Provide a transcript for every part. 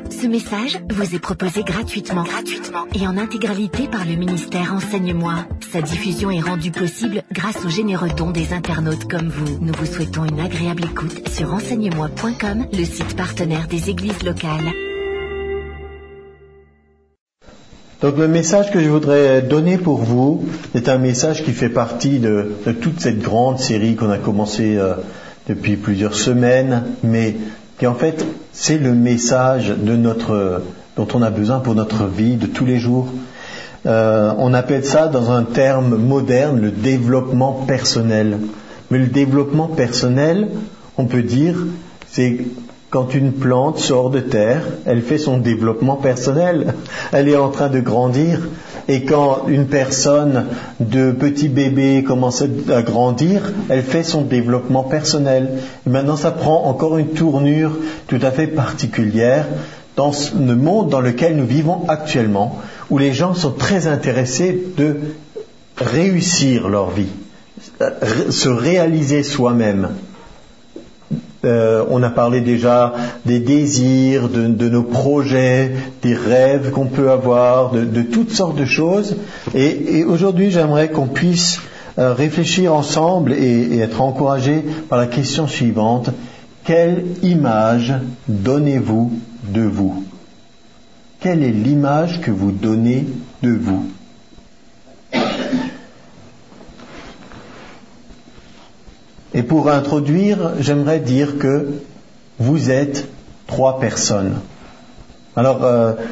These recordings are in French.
Ce message vous est proposé gratuitement et en intégralité par le ministère Enseigne-moi. Sa diffusion est rendue possible grâce aux généreux dons des internautes comme vous. Nous vous souhaitons une agréable écoute sur enseigne-moi.com, le site partenaire des églises locales. Donc le message que je voudrais donner pour vous est un message qui fait partie de toute cette grande série qu'on a commencé depuis plusieurs semaines, mais qui en fait c'est le message dont on a besoin pour notre vie de tous les jours. On appelle ça dans un terme moderne le développement personnel. Mais le développement personnel, on peut dire, c'est quand une plante sort de terre, elle fait son développement personnel. Elle est en train de grandir. Et quand une personne de petit bébé commence à grandir, elle fait son développement personnel. Et maintenant, ça prend encore une tournure tout à fait particulière dans le monde dans lequel nous vivons actuellement, où les gens sont très intéressés de réussir leur vie, se réaliser soi-même. On a parlé déjà des désirs, de nos projets, des rêves qu'on peut avoir, de toutes sortes de choses. Et aujourd'hui, j'aimerais qu'on puisse réfléchir ensemble et être encouragés par la question suivante. Quelle image donnez-vous de vous ? Quelle est l'image que vous donnez de vous ? Et pour introduire, j'aimerais dire que vous êtes 3 personnes. Alors,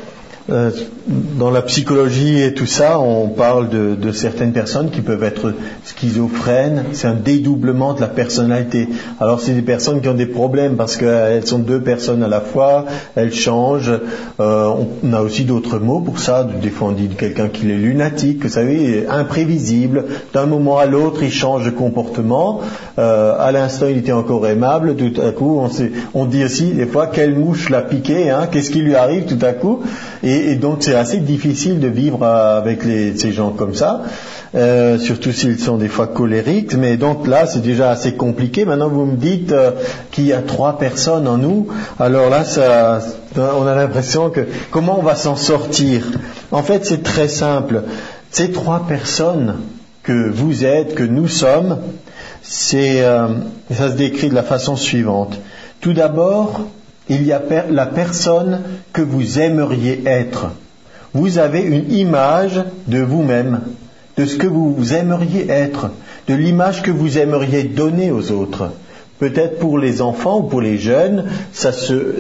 dans la psychologie et tout ça, on parle de certaines personnes qui peuvent être schizophrènes. C'est un dédoublement de la personnalité. Alors, c'est des personnes qui ont des problèmes parce qu'elles sont 2 personnes à la fois, elles changent. On a aussi d'autres mots pour ça. Des fois, on dit de quelqu'un qu'il est lunatique, vous savez, imprévisible. D'un moment à l'autre, il change de comportement. À l'instant, il était encore aimable. Tout à coup, on dit aussi des fois quelle mouche l'a piqué, hein, qu'est-ce qui lui arrive tout à coup. Et donc c'est assez difficile de vivre avec ces gens comme ça, surtout s'ils sont des fois colériques. Mais donc là c'est déjà assez compliqué. Maintenant vous me dites qu'il y a 3 personnes en nous. Alors là on a l'impression que comment on va s'en sortir ? En fait c'est très simple. Ces 3 personnes que vous êtes, que nous sommes, ça se décrit de la façon suivante. Tout d'abord, il y a la personne que vous aimeriez être. Vous avez une image de vous-même, de ce que vous aimeriez être, de l'image que vous aimeriez donner aux autres. Peut-être pour les enfants ou pour les jeunes, ça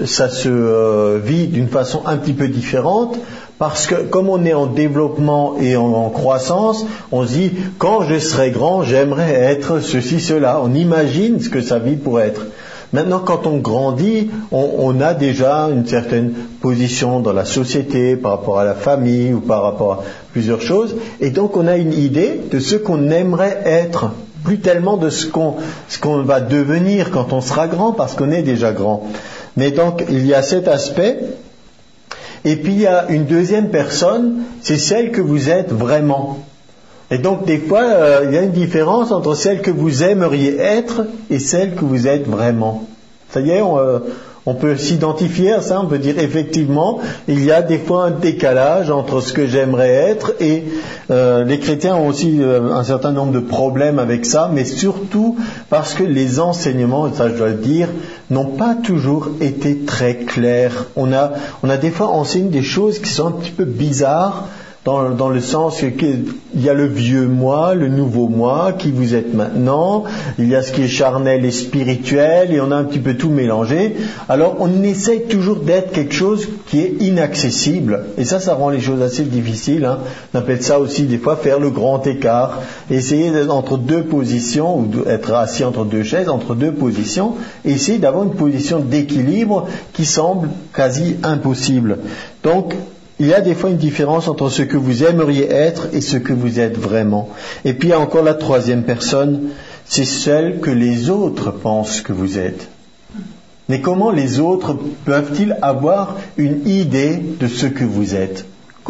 se vit d'une façon un petit peu différente, parce que comme on est en développement et en croissance, on se dit, quand je serai grand, j'aimerais être ceci, cela. On imagine ce que sa vie pourrait être. Maintenant, quand on grandit, on a déjà une certaine position dans la société par rapport à la famille ou par rapport à plusieurs choses. Et donc, on a une idée de ce qu'on aimerait être, plus tellement de ce qu'on va devenir quand on sera grand, parce qu'on est déjà grand. Mais donc, il y a cet aspect. Et puis, il y a une deuxième personne, c'est celle que vous êtes vraiment. Et donc, des fois, il y a une différence entre celle que vous aimeriez être et celle que vous êtes vraiment. Ça y est, on peut s'identifier à ça, on peut dire effectivement, il y a des fois un décalage entre ce que j'aimerais être et les chrétiens ont aussi un certain nombre de problèmes avec ça, mais surtout parce que les enseignements, ça je dois le dire, n'ont pas toujours été très clairs. On a des fois enseigné des choses qui sont un petit peu bizarres, dans le sens qu'il y a le vieux moi, le nouveau moi, qui vous êtes maintenant, il y a ce qui est charnel et spirituel, et on a un petit peu tout mélangé. Alors on essaye toujours d'être quelque chose qui est inaccessible, et ça rend les choses assez difficiles, hein. On appelle ça aussi des fois faire le grand écart, essayer d'être entre 2 positions, ou être assis entre 2 chaises, entre 2 positions, et essayer d'avoir une position d'équilibre qui semble quasi impossible. Donc, il y a des fois une différence entre ce que vous aimeriez être et ce que vous êtes vraiment. Et puis il y a encore la 3e personne, c'est celle que les autres pensent que vous êtes. Mais comment les autres peuvent-ils avoir une idée de ce que vous êtes ? Comment ?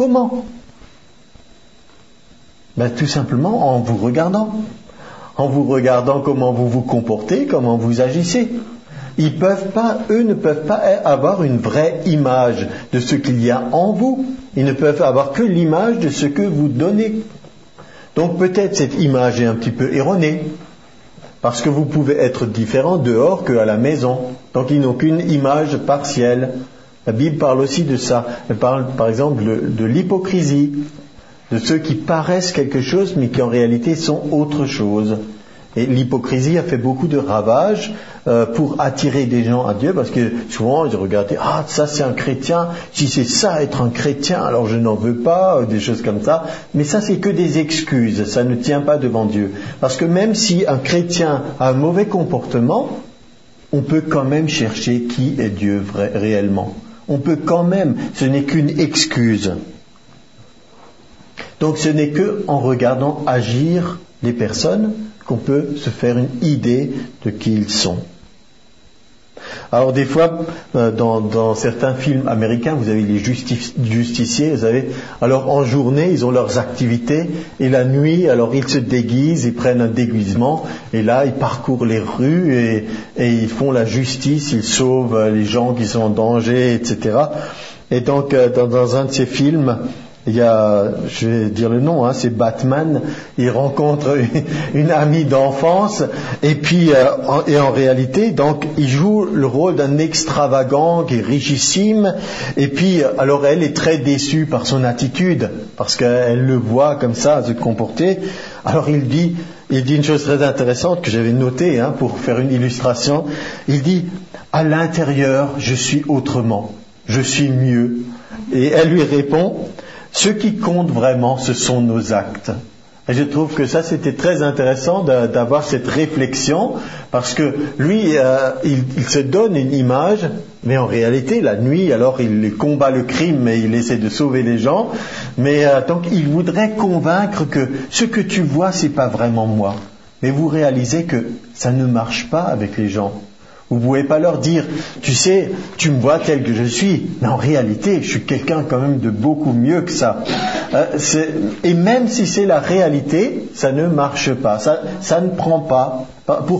Tout simplement en vous regardant. En vous regardant comment vous vous comportez, comment vous agissez. eux ne peuvent pas avoir une vraie image de ce qu'il y a en vous. Ils ne peuvent avoir que l'image de ce que vous donnez. Donc peut-être cette image est un petit peu erronée, parce que vous pouvez être différent dehors qu'à la maison. Donc ils n'ont qu'une image partielle. La Bible parle aussi de ça. Elle parle par exemple de l'hypocrisie, de ceux qui paraissent quelque chose mais qui en réalité sont autre chose. Et l'hypocrisie a fait beaucoup de ravages pour attirer des gens à Dieu, parce que souvent ils regardent, ça c'est un chrétien, si c'est ça être un chrétien, alors je n'en veux pas, des choses comme ça. Mais ça c'est que des excuses, ça ne tient pas devant Dieu. Parce que même si un chrétien a un mauvais comportement, on peut quand même chercher qui est Dieu réellement. On peut quand même, ce n'est qu'une excuse. Donc ce n'est que en regardant agir les personnes qu'on peut se faire une idée de qui ils sont. Alors des fois, dans certains films américains, vous avez les justiciers, vous savez, alors en journée, ils ont leurs activités, et la nuit, alors ils se déguisent, ils prennent un déguisement, et là, ils parcourent les rues, et ils font la justice, ils sauvent les gens qui sont en danger, etc. Et donc, dans un de ces films, il y a, je vais dire le nom, c'est Batman. Il rencontre une amie d'enfance, et puis en réalité, donc, il joue le rôle d'un extravagant qui est richissime. Et puis, alors elle est très déçue par son attitude, parce qu'elle le voit comme ça se comporter. Alors il dit une chose très intéressante que j'avais notée pour faire une illustration. Il dit, à l'intérieur, je suis autrement, je suis mieux. Et elle lui répond, ce qui compte vraiment, ce sont nos actes. Et je trouve que ça, c'était très intéressant d'avoir cette réflexion, parce que lui, il se donne une image, mais en réalité, la nuit, alors il combat le crime et il essaie de sauver les gens, mais donc il voudrait convaincre que ce que tu vois, c'est pas vraiment moi. Mais vous réalisez que ça ne marche pas avec les gens. Vous ne pouvez pas leur dire, tu sais, tu me vois tel que je suis, mais en réalité, je suis quelqu'un quand même de beaucoup mieux que ça. Et même si c'est la réalité, ça ne marche pas, ça ne prend pas. Pourquoi ?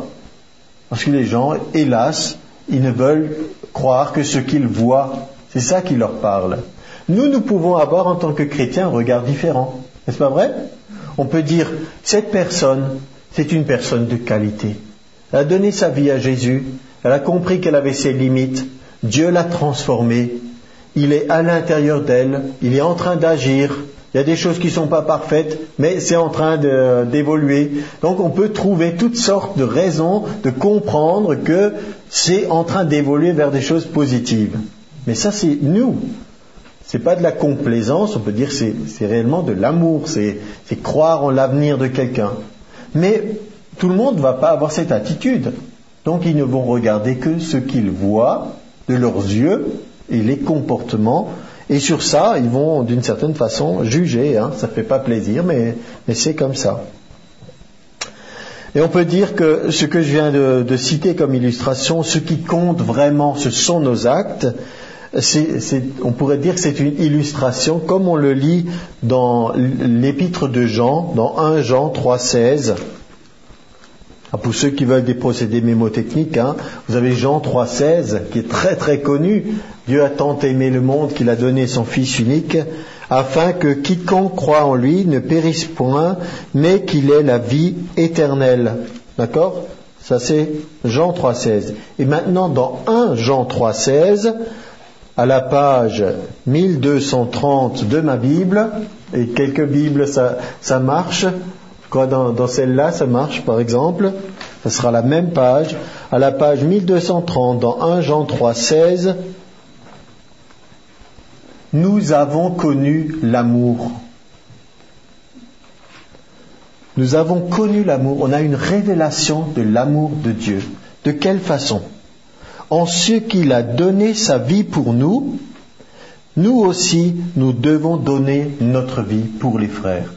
Parce que les gens, hélas, ils ne veulent croire que ce qu'ils voient, c'est ça qui leur parle. Nous pouvons avoir en tant que chrétiens un regard différent. N'est-ce pas vrai ? On peut dire, cette personne, c'est une personne de qualité. Elle a donné sa vie à Jésus, elle a compris qu'elle avait ses limites, Dieu l'a transformée, il est à l'intérieur d'elle, il est en train d'agir, il y a des choses qui ne sont pas parfaites, mais c'est en train d'évoluer. Donc on peut trouver toutes sortes de raisons de comprendre que c'est en train d'évoluer vers des choses positives. Mais ça c'est nous, c'est pas de la complaisance, on peut dire c'est réellement de l'amour, c'est croire en l'avenir de quelqu'un. Mais tout le monde ne va pas avoir cette attitude. Donc ils ne vont regarder que ce qu'ils voient de leurs yeux et les comportements. Et sur ça, ils vont d'une certaine façon juger. Ça ne fait pas plaisir, mais c'est comme ça. Et on peut dire que ce que je viens de citer comme illustration, ce qui compte vraiment, ce sont nos actes. On pourrait dire que c'est une illustration, comme on le lit dans l'épître de Jean, dans 1 Jean 3,16. Pour ceux qui veulent des procédés mémotechniques, vous avez Jean 3,16 qui est très très connu. Dieu a tant aimé le monde qu'il a donné son Fils unique, afin que quiconque croit en lui ne périsse point, mais qu'il ait la vie éternelle. D'accord ? Ça c'est Jean 3,16. Et maintenant dans 1 Jean 3,16, à la page 1230 de ma Bible, et quelques Bibles ça marche. Dans celle-là, ça marche, par exemple. Ça sera la même page. À la page 1230, dans 1 Jean 3,16, nous avons connu l'amour. Nous avons connu l'amour. On a une révélation de l'amour de Dieu. De quelle façon ? En ce qu'il a donné sa vie pour nous, nous aussi, nous devons donner notre vie pour les frères.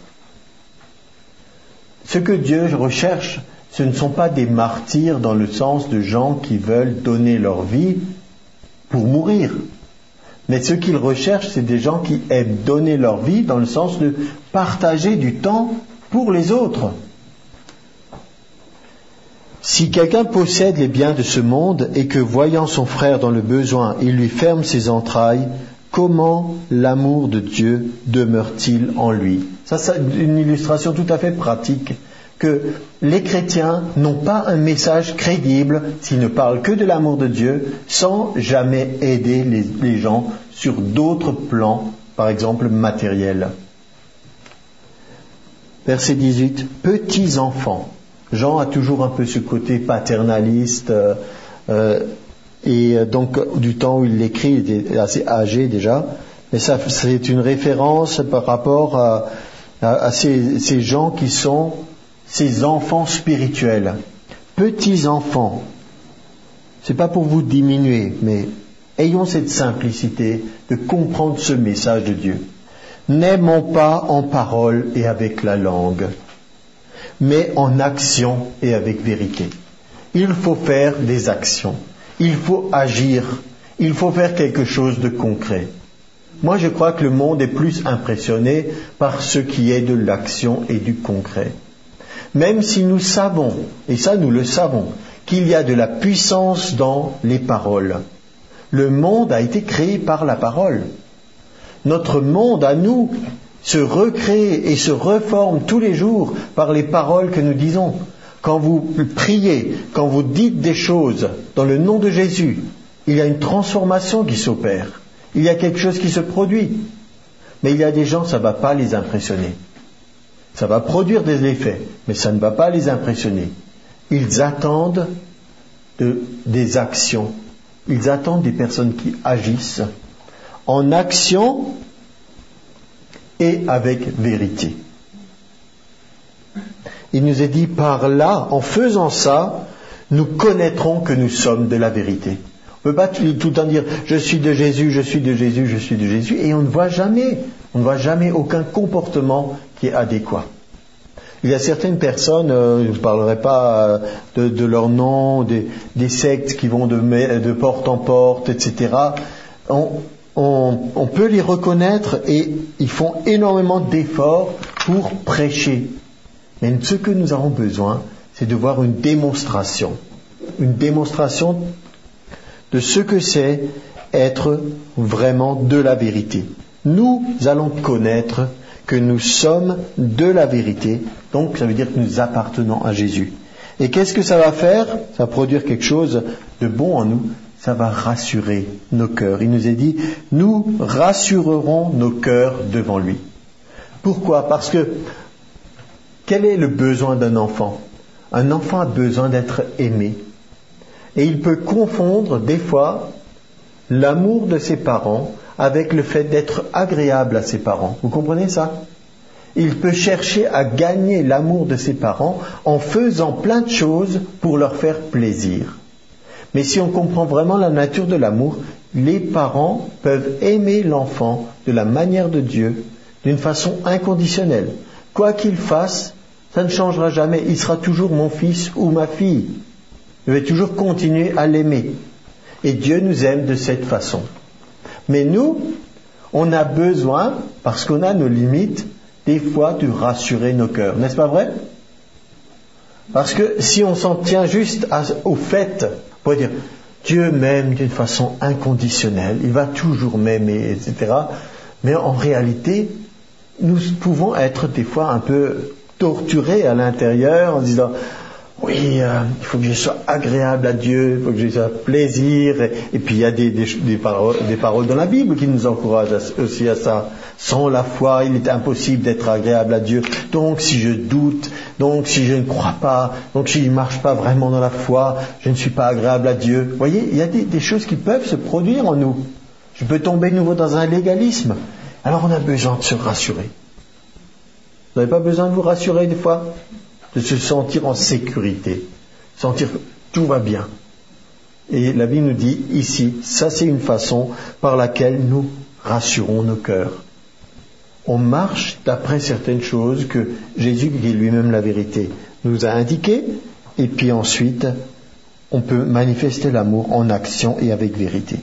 Ce que Dieu recherche, ce ne sont pas des martyrs dans le sens de gens qui veulent donner leur vie pour mourir. Mais ce qu'il recherche, c'est des gens qui aiment donner leur vie dans le sens de partager du temps pour les autres. Si quelqu'un possède les biens de ce monde et que, voyant son frère dans le besoin, il lui ferme ses entrailles, comment l'amour de Dieu demeure-t-il en lui? Ça, c'est une illustration tout à fait pratique, que les chrétiens n'ont pas un message crédible s'ils ne parlent que de l'amour de Dieu, sans jamais aider les gens sur d'autres plans, par exemple matériels. Verset 18, petits enfants. Jean a toujours un peu ce côté paternaliste, et donc du temps où il l'écrit, il était assez âgé déjà, mais ça c'est une référence par rapport à ces gens qui sont ces enfants spirituels. Petits enfants, c'est pas pour vous diminuer, mais ayons cette simplicité de comprendre ce message de Dieu. N'aimons pas en parole et avec la langue, mais en action et avec vérité. Il faut faire des actions, il faut agir, il faut faire quelque chose de concret. Moi, je crois que le monde est plus impressionné par ce qui est de l'action et du concret. Même si nous savons, et ça nous le savons, qu'il y a de la puissance dans les paroles. Le monde a été créé par la parole. Notre monde à nous se recrée et se reforme tous les jours par les paroles que nous disons. Quand vous priez, quand vous dites des choses dans le nom de Jésus, il y a une transformation qui s'opère. Il y a quelque chose qui se produit. Mais il y a des gens, ça ne va pas les impressionner. Ça va produire des effets, mais ça ne va pas les impressionner. Ils attendent des actions. Ils attendent des personnes qui agissent en action et avec vérité. Il nous est dit par là, en faisant ça, nous connaîtrons que nous sommes de la vérité. On ne peut pas tout le temps dire je suis de Jésus, je suis de Jésus, je suis de Jésus, et on ne voit jamais aucun comportement qui est adéquat. Il y a certaines personnes, je ne parlerai pas de leur nom, des sectes qui vont de porte en porte, etc. On peut les reconnaître et ils font énormément d'efforts pour prêcher. Mais ce que nous avons besoin, c'est de voir une démonstration de ce que c'est être vraiment de la vérité. Nous allons connaître que nous sommes de la vérité, donc ça veut dire que nous appartenons à Jésus. Et qu'est-ce que ça va faire? Ça va produire quelque chose de bon en nous, ça va rassurer nos cœurs. Il nous est dit, nous rassurerons nos cœurs devant lui. Pourquoi? Parce que, quel est le besoin d'un enfant? Un enfant a besoin d'être aimé. Et il peut confondre des fois l'amour de ses parents avec le fait d'être agréable à ses parents. Vous comprenez ça? Il peut chercher à gagner l'amour de ses parents en faisant plein de choses pour leur faire plaisir. Mais si on comprend vraiment la nature de l'amour, les parents peuvent aimer l'enfant de la manière de Dieu, d'une façon inconditionnelle. Quoi qu'il fasse, ça ne changera jamais. Il sera toujours mon fils ou ma fille. Je vais toujours continuer à l'aimer. Et Dieu nous aime de cette façon. Mais nous, on a besoin, parce qu'on a nos limites, des fois de rassurer nos cœurs. N'est-ce pas vrai? Parce que si on s'en tient juste au fait, on pourrait dire, Dieu m'aime d'une façon inconditionnelle, il va toujours m'aimer, etc. Mais en réalité, nous pouvons être des fois un peu torturés à l'intérieur en disant, oui, il faut que je sois agréable à Dieu, il faut que je sois plaisir. Et puis il y a des paroles dans la Bible qui nous encouragent aussi à ça. Sans la foi, il est impossible d'être agréable à Dieu. Donc si je doute, donc si je ne crois pas, donc si je ne marche pas vraiment dans la foi, je ne suis pas agréable à Dieu. Vous voyez, il y a des choses qui peuvent se produire en nous. Je peux tomber de nouveau dans un légalisme. Alors on a besoin de se rassurer. Vous n'avez pas besoin de vous rassurer des fois? De se sentir en sécurité, sentir que tout va bien. Et la Bible nous dit ici, ça c'est une façon par laquelle nous rassurons nos cœurs. On marche d'après certaines choses que Jésus, qui est lui-même la vérité, nous a indiquées, et puis ensuite, on peut manifester l'amour en action et avec vérité.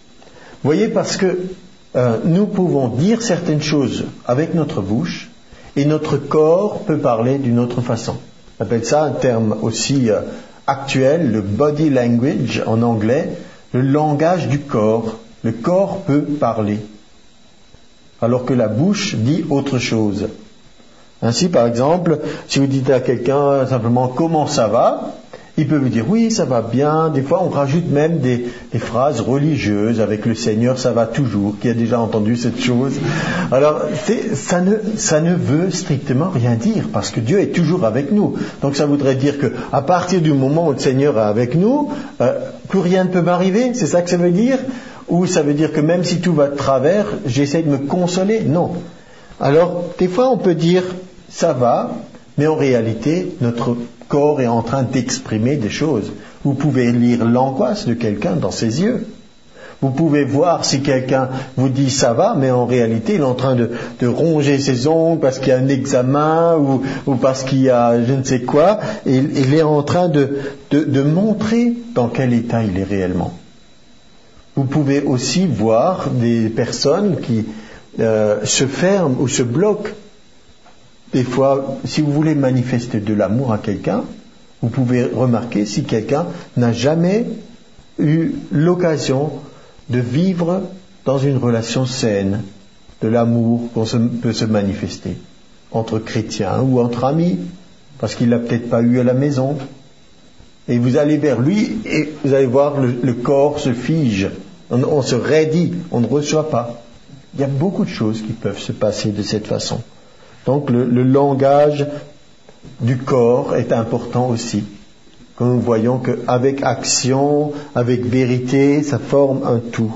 Vous voyez, parce que nous pouvons dire certaines choses avec notre bouche, et notre corps peut parler d'une autre façon. On appelle ça un terme aussi actuel, le body language en anglais, le langage du corps. Le corps peut parler, alors que la bouche dit autre chose. Ainsi, par exemple, si vous dites à quelqu'un simplement « comment ça va ?», il peut vous dire « oui, ça va bien ». Des fois, on rajoute même des phrases religieuses avec « le Seigneur, ça va toujours », qui a déjà entendu cette chose. Alors, ça ne veut strictement rien dire, parce que Dieu est toujours avec nous. Donc, ça voudrait dire qu'à partir du moment où le Seigneur est avec nous, plus rien ne peut m'arriver, c'est ça que ça veut dire ? Ou ça veut dire que même si tout va de travers, j'essaie de me consoler ? Non. Alors, des fois, on peut dire « ça va », mais en réalité, notre corps est en train d'exprimer des choses. Vous pouvez lire l'angoisse de quelqu'un dans ses yeux. Vous pouvez voir si quelqu'un vous dit « ça va », mais en réalité, il est en train de ronger ses ongles parce qu'il y a un examen ou parce qu'il y a je ne sais quoi. Et il est en train de montrer dans quel état il est réellement. Vous pouvez aussi voir des personnes qui se ferment ou se bloquent. Des fois, si vous voulez manifester de l'amour à quelqu'un, vous pouvez remarquer si quelqu'un n'a jamais eu l'occasion de vivre dans une relation saine, de l'amour qu'on peut se manifester entre chrétiens ou entre amis, parce qu'il l'a peut-être pas eu à la maison. Et vous allez vers lui et vous allez voir le corps se fige, on se raidit, on ne reçoit pas. Il y a beaucoup de choses qui peuvent se passer de cette façon. Donc le langage du corps est important aussi. Quand nous voyons qu'avec action, avec vérité, ça forme un tout.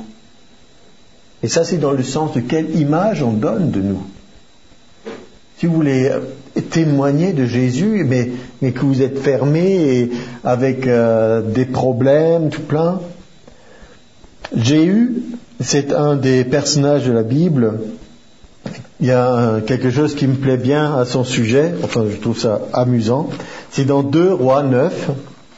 Et ça, c'est dans le sens de quelle image on donne de nous. Si vous voulez témoigner de Jésus, mais que vous êtes fermé et avec des problèmes tout plein. Jéhu, c'est un des personnages de la Bible. Il y a quelque chose qui me plaît bien à son sujet, enfin je trouve ça amusant. C'est dans 2 Rois 9.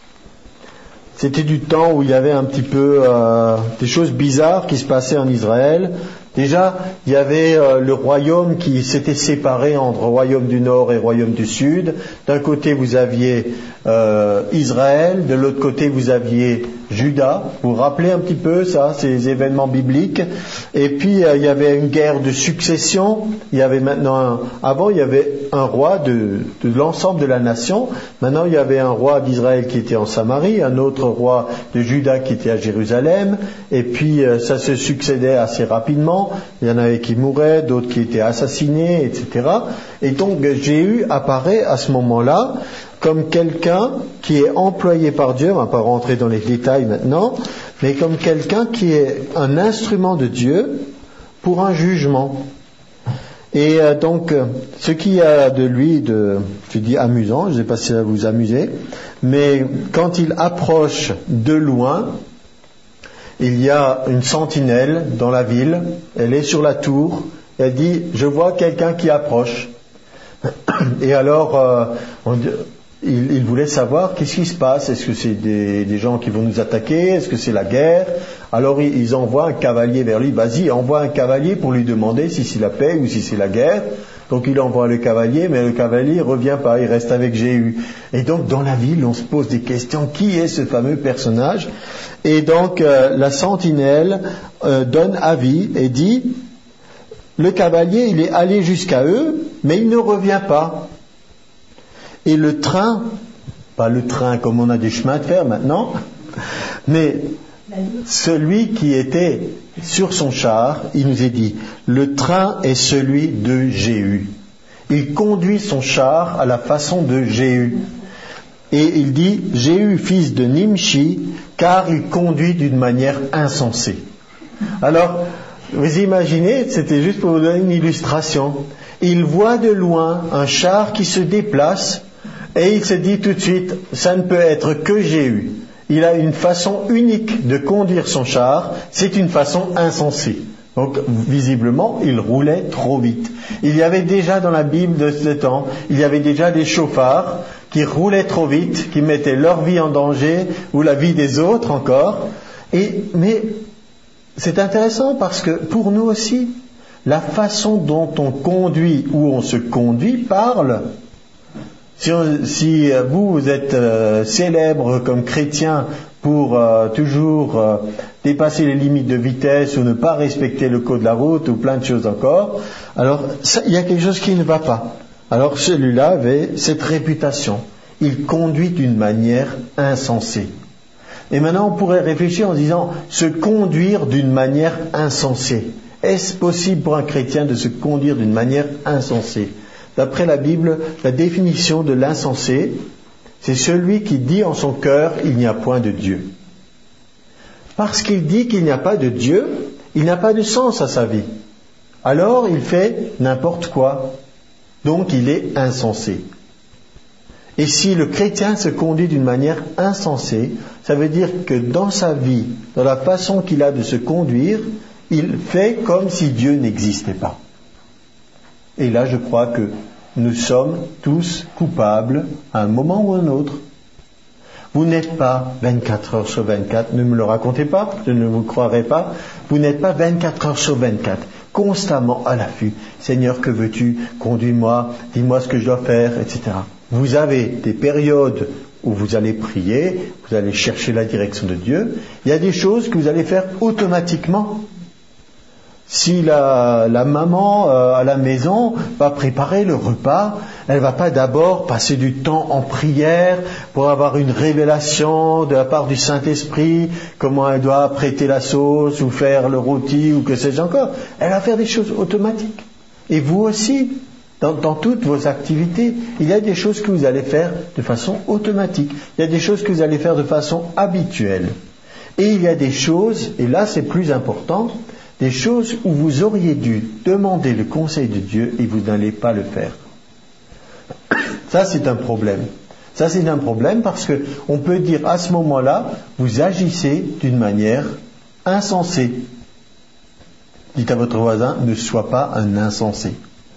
C'était du temps où il y avait un petit peu des choses bizarres qui se passaient en Israël. Déjà, il y avait le royaume qui s'était séparé entre royaume du Nord et royaume du Sud. D'un côté, vous aviez Israël, de l'autre côté, vous aviez Juda. Vous vous rappelez un petit peu ça, ces événements bibliques. Et puis, il y avait une guerre de succession. Il y avait maintenant avant, il y avait un roi de l'ensemble de la nation. Maintenant, il y avait un roi d'Israël qui était en Samarie, un autre roi de Juda qui était à Jérusalem. Et puis, ça se succédait assez rapidement. Il y en avait qui mouraient, d'autres qui étaient assassinés, etc. Et donc, Jéhu apparaît à ce moment-là comme quelqu'un qui est employé par Dieu, on ne va pas rentrer dans les détails maintenant, mais comme quelqu'un qui est un instrument de Dieu pour un jugement. Et donc, ce qu'il y a de lui, je dis amusant, je ne sais pas si ça va vous amuser, mais quand il approche de loin, il y a une sentinelle dans la ville, elle est sur la tour, elle dit « je vois quelqu'un qui approche ». Et alors, il voulait savoir qu'est-ce qui se passe, est-ce que c'est des gens qui vont nous attaquer, est-ce que c'est la guerre? Alors ils envoient un cavalier vers lui, vas-y, envoie un cavalier pour lui demander si c'est la paix ou si c'est la guerre. Donc il envoie le cavalier, mais le cavalier ne revient pas, il reste avec Jéhu. Et donc dans la ville, on se pose des questions, qui est ce fameux personnage? Et donc la sentinelle donne avis et dit, le cavalier, il est allé jusqu'à eux, mais il ne revient pas. Et le train, pas le train comme on a des chemins de fer maintenant, mais celui qui était sur son char, il nous est dit, le train est celui de Jéhu. Il conduit son char à la façon de Jéhu. Et il dit, Jéhu, fils de Nimshi, car il conduit d'une manière insensée. Alors, vous imaginez, c'était juste pour vous donner une illustration. Il voit de loin un char qui se déplace et il se dit tout de suite, ça ne peut être que Jéhu. Il a une façon unique de conduire son char, c'est une façon insensée. Donc, visiblement, il roulait trop vite. Il y avait déjà dans la Bible de ce temps, il y avait déjà des chauffards qui roulaient trop vite, qui mettaient leur vie en danger, ou la vie des autres encore. Mais c'est intéressant parce que pour nous aussi, La façon dont on conduit ou on se conduit parle. Si vous êtes célèbre comme chrétien pour toujours dépasser les limites de vitesse ou ne pas respecter le code de la route ou plein de choses encore, alors il y a quelque chose qui ne va pas. Alors celui-là avait cette réputation. Il conduit d'une manière insensée. Et maintenant on pourrait réfléchir en disant se conduire d'une manière insensée. Est-ce possible pour un chrétien de se conduire d'une manière insensée ? D'après la Bible, la définition de l'insensé, c'est celui qui dit en son cœur « il n'y a point de Dieu ». Parce qu'il dit qu'il n'y a pas de Dieu, il n'a pas de sens à sa vie. Alors il fait n'importe quoi. Donc il est insensé. Et si le chrétien se conduit d'une manière insensée, ça veut dire que dans sa vie, dans la façon qu'il a de se conduire, il fait comme si Dieu n'existait pas. Et là, je crois que nous sommes tous coupables à un moment ou à un autre. Vous n'êtes pas 24 heures sur 24, ne me le racontez pas, je ne vous croirai pas, vous n'êtes pas 24 heures sur 24, constamment à l'affût. Seigneur, que veux-tu? Conduis-moi, dis-moi ce que je dois faire, etc. Vous avez des périodes où vous allez prier, vous allez chercher la direction de Dieu. Il y a des choses que vous allez faire automatiquement. Si la maman à la maison va préparer le repas, elle ne va pas d'abord passer du temps en prière pour avoir une révélation de la part du Saint-Esprit, comment elle doit prêter la sauce ou faire le rôti ou que sais-je encore. Elle va faire des choses automatiques. Et vous aussi, dans toutes vos activités, il y a des choses que vous allez faire de façon automatique. Il y a des choses que vous allez faire de façon habituelle. Et il y a des choses, et là c'est plus important, des choses où vous auriez dû demander le conseil de Dieu et vous n'allez pas le faire. Ça, c'est un problème. Ça, c'est un problème parce que on peut dire à ce moment-là, vous agissez d'une manière insensée. Dites à votre voisin, ne sois pas un insensé.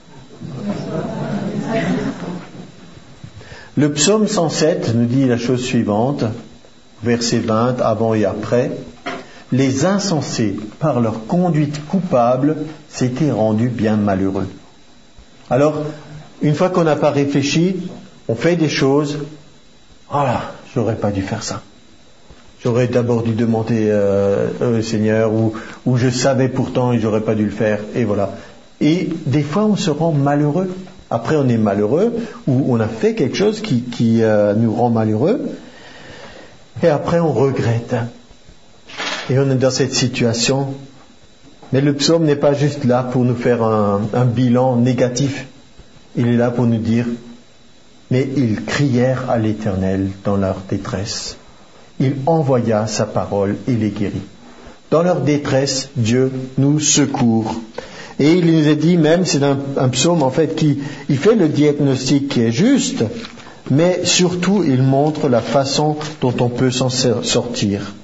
Le psaume 107 nous dit la chose suivante, verset 20, avant et après. Les insensés, par leur conduite coupable, s'étaient rendus bien malheureux. Alors, une fois qu'on n'a pas réfléchi, on fait des choses. Voilà, j'aurais pas dû faire ça. J'aurais d'abord dû demander au Seigneur, ou je savais pourtant et j'aurais pas dû le faire. Et voilà. Et des fois, on se rend malheureux. Après, on est malheureux, ou on a fait quelque chose qui nous rend malheureux. Et après, on regrette. Et on est dans cette situation. Mais le psaume n'est pas juste là pour nous faire un bilan négatif. Il est là pour nous dire, mais ils crièrent à l'Éternel dans leur détresse. Il envoya sa parole et les guérit. Dans leur détresse, Dieu nous secourt. Et il nous a dit même, c'est un psaume en fait qui il fait le diagnostic qui est juste, mais surtout il montre la façon dont on peut s'en sortir.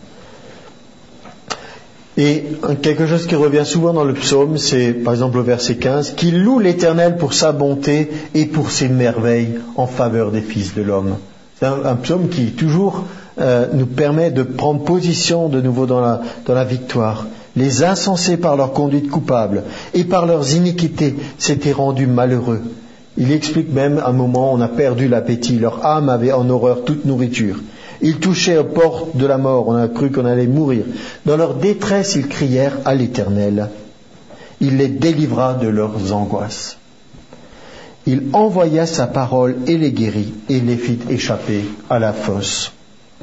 Et quelque chose qui revient souvent dans le psaume, c'est par exemple au verset 15, qu'il loue l'Éternel pour sa bonté et pour ses merveilles en faveur des fils de l'homme. C'est un psaume qui toujours nous permet de prendre position de nouveau dans la victoire. Les insensés par leur conduite coupable et par leurs iniquités s'étaient rendus malheureux. Il explique même à un moment, on a perdu l'appétit, leur âme avait en horreur toute nourriture. Ils touchaient aux portes de la mort, on a cru qu'on allait mourir. Dans leur détresse, ils crièrent à l'Éternel. Il les délivra de leurs angoisses. Il envoya sa parole et les guérit et les fit échapper à la fosse.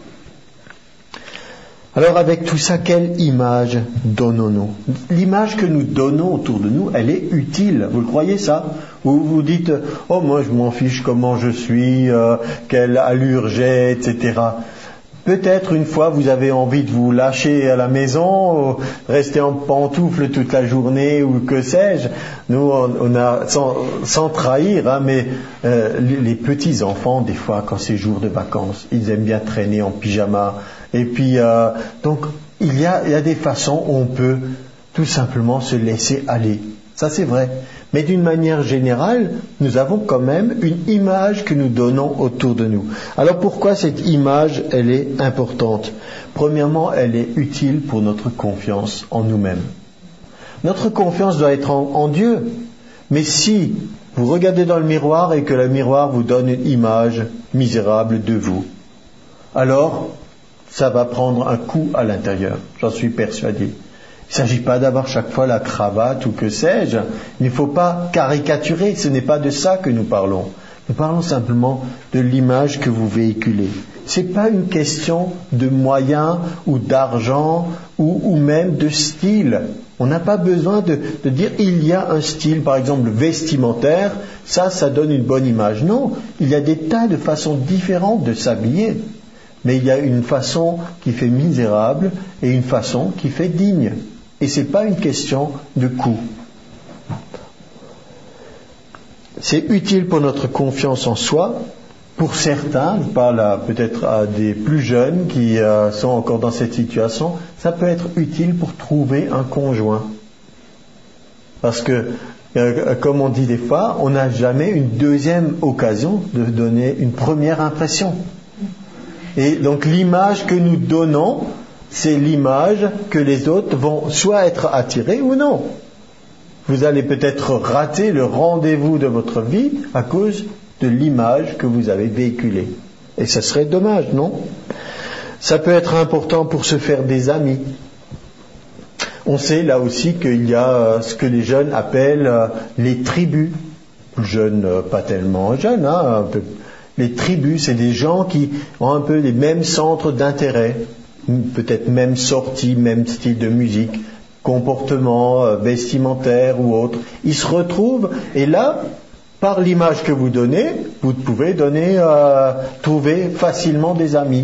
Alors avec tout ça, quelle image donnons-nous? L'image que nous donnons autour de nous, elle est utile. Vous le croyez ça? Vous vous dites, oh moi je m'en fiche comment je suis, quelle allure j'ai, etc. Peut-être une fois vous avez envie de vous lâcher à la maison, rester en pantoufles toute la journée ou que sais-je. Nous on a sans trahir, mais les petits enfants des fois quand c'est jour de vacances, ils aiment bien traîner en pyjama. Et puis donc il y a des façons où on peut tout simplement se laisser aller. Ça c'est vrai. Mais d'une manière générale, nous avons quand même une image que nous donnons autour de nous. Alors pourquoi cette image, elle est importante? Premièrement, elle est utile pour notre confiance en nous-mêmes. Notre confiance doit être en Dieu. Mais si vous regardez dans le miroir et que le miroir vous donne une image misérable de vous, alors ça va prendre un coup à l'intérieur, j'en suis persuadé. Il ne s'agit pas d'avoir chaque fois la cravate ou que sais-je. Il ne faut pas caricaturer, ce n'est pas de ça que nous parlons. Nous parlons simplement de l'image que vous véhiculez. Ce n'est pas une question de moyens ou d'argent ou même de style. On n'a pas besoin de dire il y a un style, par exemple vestimentaire, ça donne une bonne image. Non, il y a des tas de façons différentes de s'habiller. Mais il y a une façon qui fait misérable et une façon qui fait digne. Et ce n'est pas une question de coût. C'est utile pour notre confiance en soi. Pour certains, je parle peut-être à des plus jeunes qui sont encore dans cette situation, ça peut être utile pour trouver un conjoint. Parce que, comme on dit des fois, on n'a jamais une deuxième occasion de donner une première impression. Et donc l'image que nous donnons, c'est l'image que les autres vont soit être attirés ou non. Vous allez peut-être rater le rendez-vous de votre vie à cause de l'image que vous avez véhiculée. Et ça serait dommage, non? Ça peut être important pour se faire des amis. On sait là aussi qu'il y a ce que les jeunes appellent les tribus. Jeunes, pas tellement jeunes, un peu. Les tribus, c'est des gens qui ont un peu les mêmes centres d'intérêt, peut-être même sorties, même style de musique, comportement vestimentaire ou autre. Ils se retrouvent et là, par l'image que vous donnez, vous pouvez trouver facilement des amis.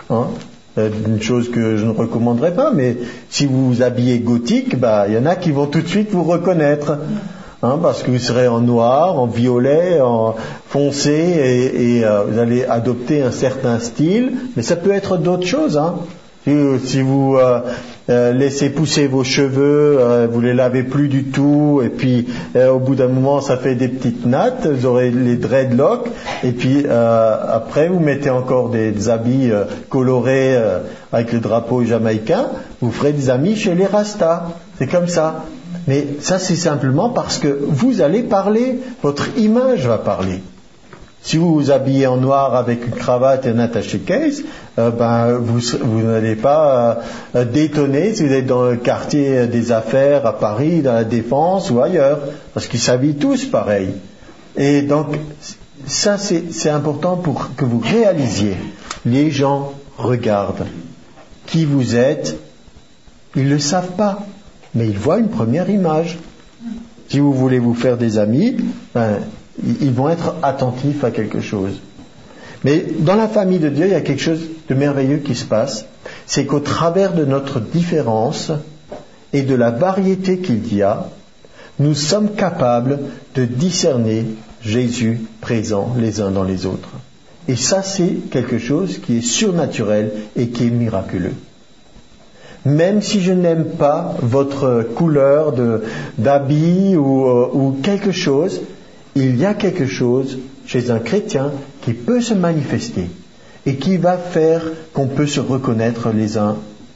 Une chose que je ne recommanderais pas, mais si vous vous habillez gothique, il y en a qui vont tout de suite vous reconnaître. Parce que vous serez en noir, en violet, en foncé et vous allez adopter un certain style, mais ça peut être d'autres choses. Si vous laissez pousser vos cheveux, vous les lavez plus du tout, et puis au bout d'un moment ça fait des petites nattes, vous aurez les dreadlocks, et puis après vous mettez encore des habits colorés avec le drapeau jamaïcain, vous ferez des amis chez les Rastas. C'est comme ça. Mais ça, c'est simplement parce que vous allez parler, votre image va parler. Si vous vous habillez en noir avec une cravate et un attaché-case, vous n'allez pas détonner si vous êtes dans le quartier des affaires à Paris, dans la Défense ou ailleurs, parce qu'ils s'habillent tous pareil. Et donc, ça, c'est important pour que vous réalisiez. Les gens regardent qui vous êtes, ils ne le savent pas. Mais ils voient une première image. Si vous voulez vous faire des amis, ils vont être attentifs à quelque chose. Mais dans la famille de Dieu, il y a quelque chose de merveilleux qui se passe. C'est qu'au travers de notre différence et de la variété qu'il y a, nous sommes capables de discerner Jésus présent les uns dans les autres. Et ça, c'est quelque chose qui est surnaturel et qui est miraculeux. Même si je n'aime pas votre couleur d'habit ou quelque chose, il y a quelque chose chez un chrétien qui peut se manifester et qui va faire qu'on peut se reconnaître les uns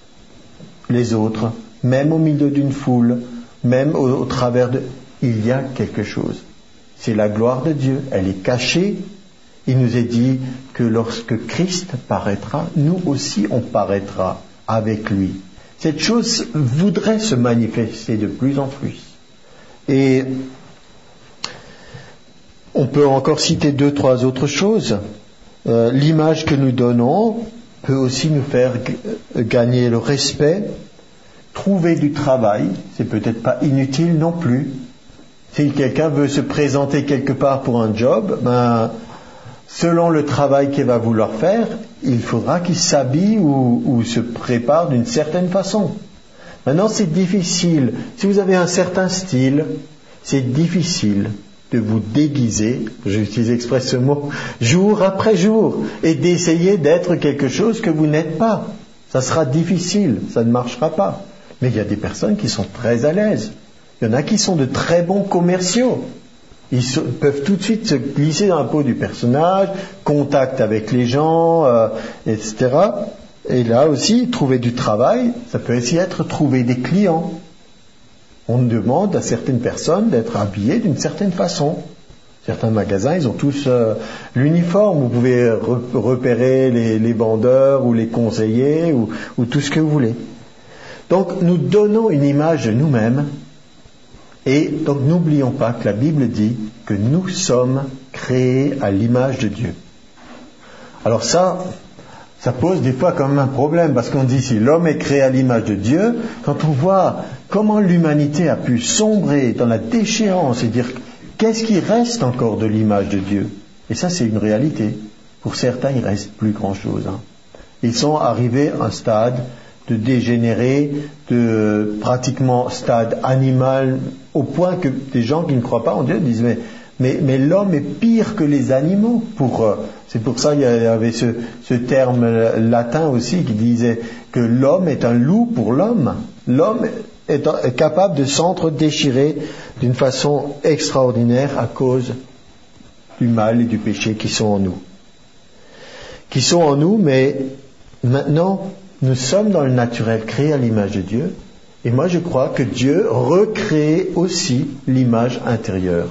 les autres, même au milieu d'une foule, même au travers de... Il y a quelque chose. C'est la gloire de Dieu, elle est cachée. Il nous est dit que lorsque Christ paraîtra, nous aussi on paraîtra avec lui. Cette chose voudrait se manifester de plus en plus. Et on peut encore citer 2-3 autres choses. L'image que nous donnons peut aussi nous faire gagner le respect. Trouver du travail, c'est peut-être pas inutile non plus. Si quelqu'un veut se présenter quelque part pour un job, selon le travail qu'il va vouloir faire, il faudra qu'il s'habille ou se prépare d'une certaine façon. Maintenant, c'est difficile. Si vous avez un certain style, c'est difficile de vous déguiser, j'utilise exprès ce mot, jour après jour, et d'essayer d'être quelque chose que vous n'êtes pas. Ça sera difficile, ça ne marchera pas. Mais il y a des personnes qui sont très à l'aise. Il y en a qui sont de très bons commerciaux. Ils peuvent tout de suite se glisser dans la peau du personnage, contact avec les gens, etc. Et là aussi, trouver du travail, ça peut aussi être trouver des clients. On demande à certaines personnes d'être habillées d'une certaine façon. Certains magasins, ils ont tous l'uniforme. Vous pouvez repérer les vendeurs ou les conseillers ou tout ce que vous voulez. Donc, nous donnons une image de nous-mêmes. Et donc, n'oublions pas que la Bible dit que nous sommes créés à l'image de Dieu. Alors ça pose des fois quand même un problème, parce qu'on dit si l'homme est créé à l'image de Dieu, quand on voit comment l'humanité a pu sombrer dans la déchéance et dire qu'est-ce qui reste encore de l'image de Dieu? Et ça, c'est une réalité. Pour certains, il ne reste plus grand-chose. Ils sont arrivés à un stade de dégénéré, de pratiquement stade animal, au point que des gens qui ne croient pas en Dieu disent mais l'homme est pire que les animaux. C'est pour ça qu'il y avait ce terme latin aussi qui disait que l'homme est un loup pour l'homme. L'homme est capable de s'entre-déchirer d'une façon extraordinaire à cause du mal et du péché qui sont en nous. Qui sont en nous, mais maintenant, nous sommes dans le naturel, créés à l'image de Dieu. Et moi, je crois que Dieu recrée aussi l'image intérieure.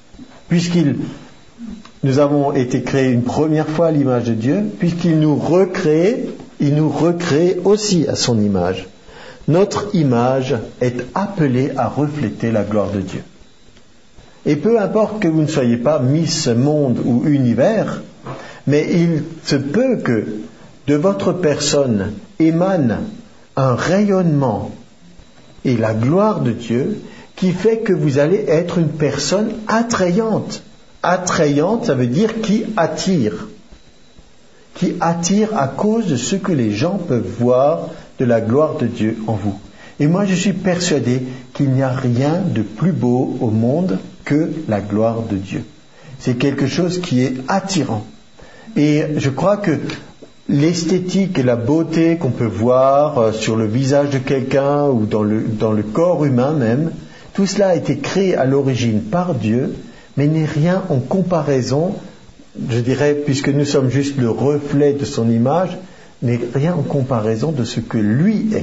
Nous avons été créés une première fois à l'image de Dieu, puisqu'il nous recrée, il nous recrée aussi à son image. Notre image est appelée à refléter la gloire de Dieu. Et peu importe que vous ne soyez pas Miss Monde ou Univers, mais il se peut que de votre personne émane un rayonnement et la gloire de Dieu qui fait que vous allez être une personne attrayante. Attrayante, ça veut dire qui attire. Qui attire à cause de ce que les gens peuvent voir de la gloire de Dieu en vous. Et moi, je suis persuadé qu'il n'y a rien de plus beau au monde que la gloire de Dieu. C'est quelque chose qui est attirant. Et je crois que l'esthétique et la beauté qu'on peut voir sur le visage de quelqu'un ou dans le corps humain même, tout cela a été créé à l'origine par Dieu, mais n'est rien en comparaison, je dirais, puisque nous sommes juste le reflet de son image, n'est rien en comparaison de ce que lui est.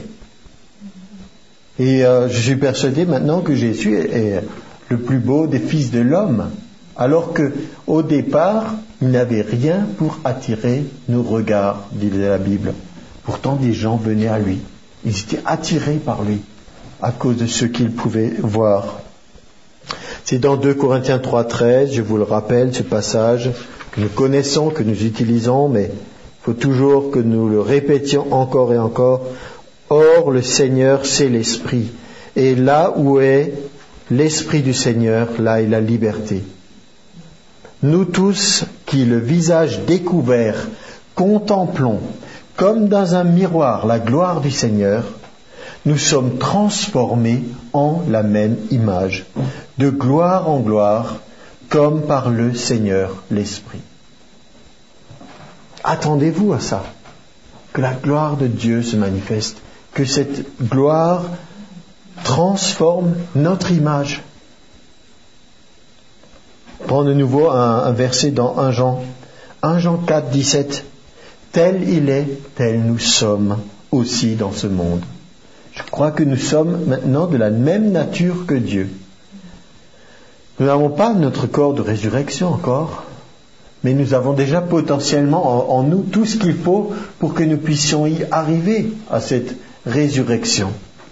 Et je suis persuadé maintenant que Jésus est le plus beau des fils de l'homme, alors qu'au départ, il n'avait rien pour attirer nos regards, disait la Bible. Pourtant, des gens venaient à lui. Ils étaient attirés par lui, à cause de ce qu'ils pouvaient voir. C'est dans 2 Corinthiens 3,13, je vous le rappelle, ce passage que nous connaissons, que nous utilisons, mais il faut toujours que nous le répétions encore et encore. Or, le Seigneur, c'est l'Esprit. Et là où est l'Esprit du Seigneur, là est la liberté. Nous tous qui, le visage découvert, contemplons, comme dans un miroir, la gloire du Seigneur, nous sommes transformés en la même image, de gloire en gloire, comme par le Seigneur l'Esprit. Attendez-vous à ça, que la gloire de Dieu se manifeste, que cette gloire transforme notre image. Prends de nouveau un verset dans 1 Jean 4, 17. Tel il est, tel nous sommes aussi dans ce monde. Je crois que nous sommes maintenant de la même nature que Dieu. Nous n'avons pas notre corps de résurrection encore, mais nous avons déjà potentiellement en nous tout ce qu'il faut pour que nous puissions y arriver à cette résurrection.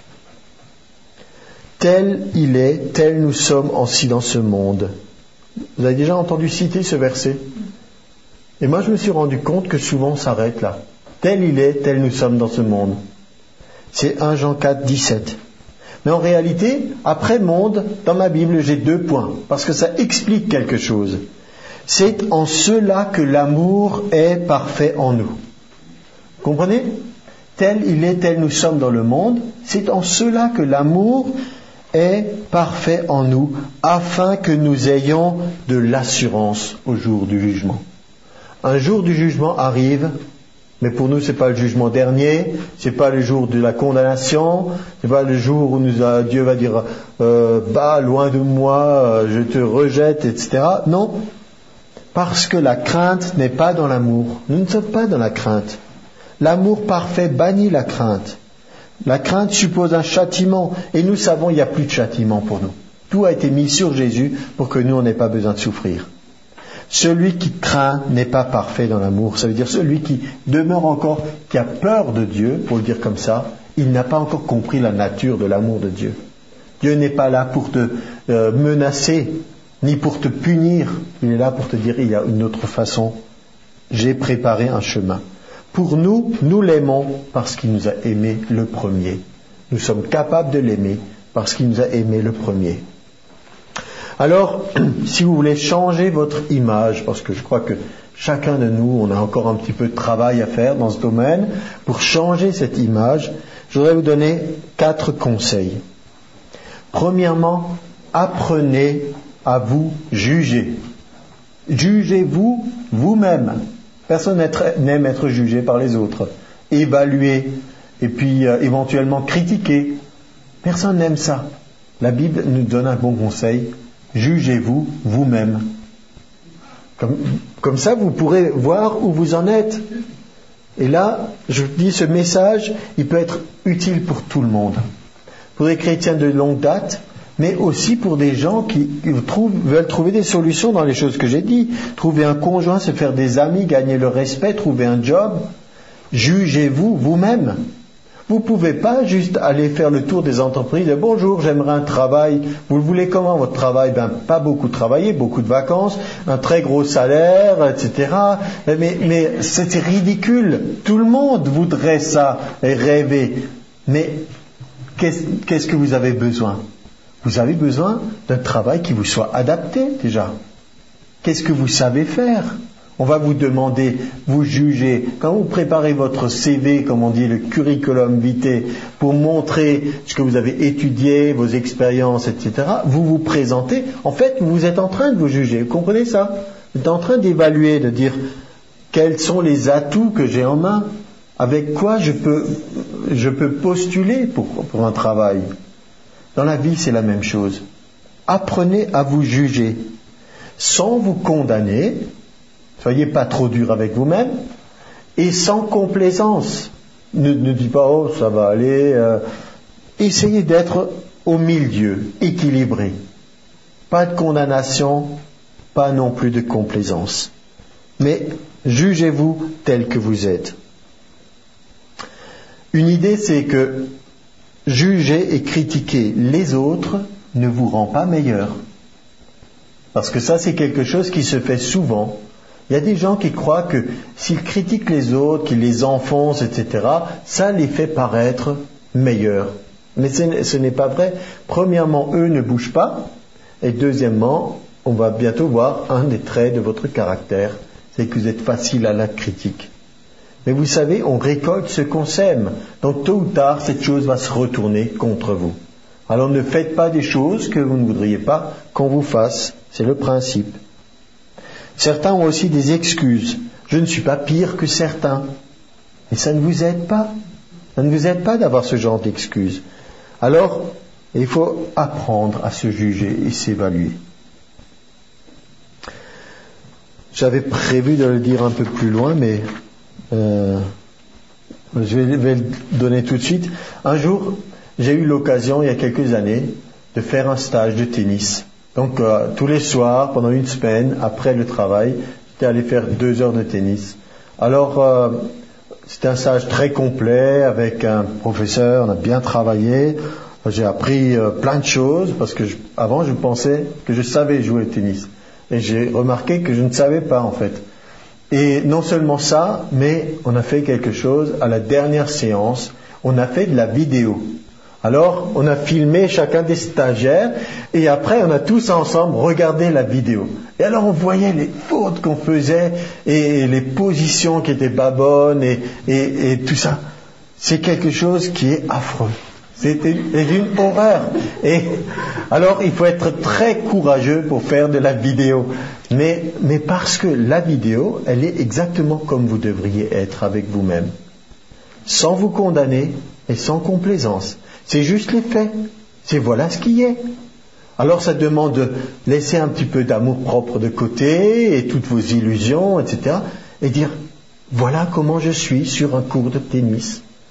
Tel il est, tel nous sommes aussi dans ce monde. Vous avez déjà entendu citer ce verset? Et moi je me suis rendu compte que souvent on s'arrête là. Tel il est, tel nous sommes dans ce monde. C'est 1 Jean 4, 17. Mais en réalité, après monde, dans ma Bible, j'ai 2 points, parce que ça explique quelque chose. C'est en cela que l'amour est parfait en nous. Comprenez? Tel il est, tel nous sommes dans le monde, c'est en cela que l'amour est parfait en nous, afin que nous ayons de l'assurance au jour du jugement. Un jour du jugement arrive, mais pour nous, c'est pas le jugement dernier, c'est pas le jour de la condamnation, c'est pas le jour où Dieu va dire loin de moi, je te rejette, etc. Non, parce que la crainte n'est pas dans l'amour. Nous ne sommes pas dans la crainte. L'amour parfait bannit la crainte, La crainte suppose un châtiment, et nous savons qu'il n'y a plus de châtiment pour nous. Tout a été mis sur Jésus pour que nous, on n'ait pas besoin de souffrir. Celui qui craint n'est pas parfait dans l'amour. Ça veut dire celui qui demeure encore, qui a peur de Dieu, pour le dire comme ça, il n'a pas encore compris la nature de l'amour de Dieu. Dieu n'est pas là pour te menacer, ni pour te punir. Il est là pour te dire, il y a une autre façon. J'ai préparé un chemin. Pour nous, nous l'aimons parce qu'il nous a aimés le premier. Nous sommes capables de l'aimer parce qu'il nous a aimés le premier. Alors, si vous voulez changer votre image, parce que je crois que chacun de nous, on a encore un petit peu de travail à faire dans ce domaine, pour changer cette image, je voudrais vous donner 4 conseils. Premièrement, apprenez à vous juger. Jugez-vous vous-même. Personne n'aime être jugé par les autres. Évaluer, et puis éventuellement critiquer. Personne n'aime ça. La Bible nous donne un bon conseil. Jugez-vous vous-même. Comme ça, vous pourrez voir où vous en êtes. Et là, je vous dis, ce message, il peut être utile pour tout le monde. Pour les chrétiens de longue date, mais aussi pour des gens qui veulent trouver des solutions dans les choses que j'ai dit. Trouver un conjoint, se faire des amis, gagner le respect, trouver un job. Jugez-vous vous-même. Vous ne pouvez pas juste aller faire le tour des entreprises et « Bonjour, j'aimerais un travail. Vous le voulez comment votre travail ?» Pas beaucoup travailler, beaucoup de vacances, un très gros salaire, etc. Mais c'est ridicule. Tout le monde voudrait ça et rêver. Mais qu'est-ce que vous avez besoin ? Vous avez besoin d'un travail qui vous soit adapté déjà. Qu'est-ce que vous savez faire ? On va vous demander, vous juger. Quand vous préparez votre CV, comme on dit, le curriculum vitae, pour montrer ce que vous avez étudié, vos expériences, etc., vous vous présentez. En fait, vous êtes en train de vous juger. Vous comprenez ça ? Vous êtes en train d'évaluer, de dire quels sont les atouts que j'ai en main, avec quoi je peux postuler pour un travail. Dans la vie, c'est la même chose. Apprenez à vous juger, sans vous condamner. Soyez pas trop dur avec vous-même et sans complaisance. Ne dites pas « Oh, ça va aller ». Essayez d'être au milieu, équilibré. Pas de condamnation, pas non plus de complaisance. Mais jugez-vous tel que vous êtes. Une idée, c'est que juger et critiquer les autres ne vous rend pas meilleur. Parce que ça, c'est quelque chose qui se fait souvent. Il y a des gens qui croient que s'ils critiquent les autres, qu'ils les enfoncent, etc., ça les fait paraître meilleurs. Mais ce n'est pas vrai. Premièrement, eux ne bougent pas. Et deuxièmement, on va bientôt voir un des traits de votre caractère, c'est que vous êtes facile à la critique. Mais vous savez, on récolte ce qu'on sème. Donc tôt ou tard, cette chose va se retourner contre vous. Alors ne faites pas des choses que vous ne voudriez pas qu'on vous fasse. C'est le principe. Certains ont aussi des excuses. Je ne suis pas pire que certains. Et ça ne vous aide pas. Ça ne vous aide pas d'avoir ce genre d'excuses. Alors, il faut apprendre à se juger et s'évaluer. J'avais prévu de le dire un peu plus loin, mais je vais le donner tout de suite. Un jour, j'ai eu l'occasion, il y a quelques années, de faire un stage de tennis. Donc, tous les soirs, pendant une semaine, après le travail, j'étais allé faire 2 heures de tennis. Alors, c'était un stage très complet avec un professeur, on a bien travaillé. J'ai appris plein de choses parce que avant, je pensais que je savais jouer au tennis. Et j'ai remarqué que je ne savais pas, en fait. Et non seulement ça, mais on a fait quelque chose. À la dernière séance, on a fait de la vidéo. Alors, on a filmé chacun des stagiaires et après, on a tous ensemble regardé la vidéo. Et alors, on voyait les fautes qu'on faisait et les positions qui étaient pas bonnes et tout ça. C'est quelque chose qui est affreux. C'est une horreur. Et alors, il faut être très courageux pour faire de la vidéo. Mais parce que la vidéo, elle est exactement comme vous devriez être avec vous-même. Sans vous condamner et sans complaisance. C'est juste les faits. C'est voilà ce qui est. Alors ça demande de laisser un petit peu d'amour propre de côté et toutes vos illusions, etc. Et dire, voilà comment je suis sur un court de tennis.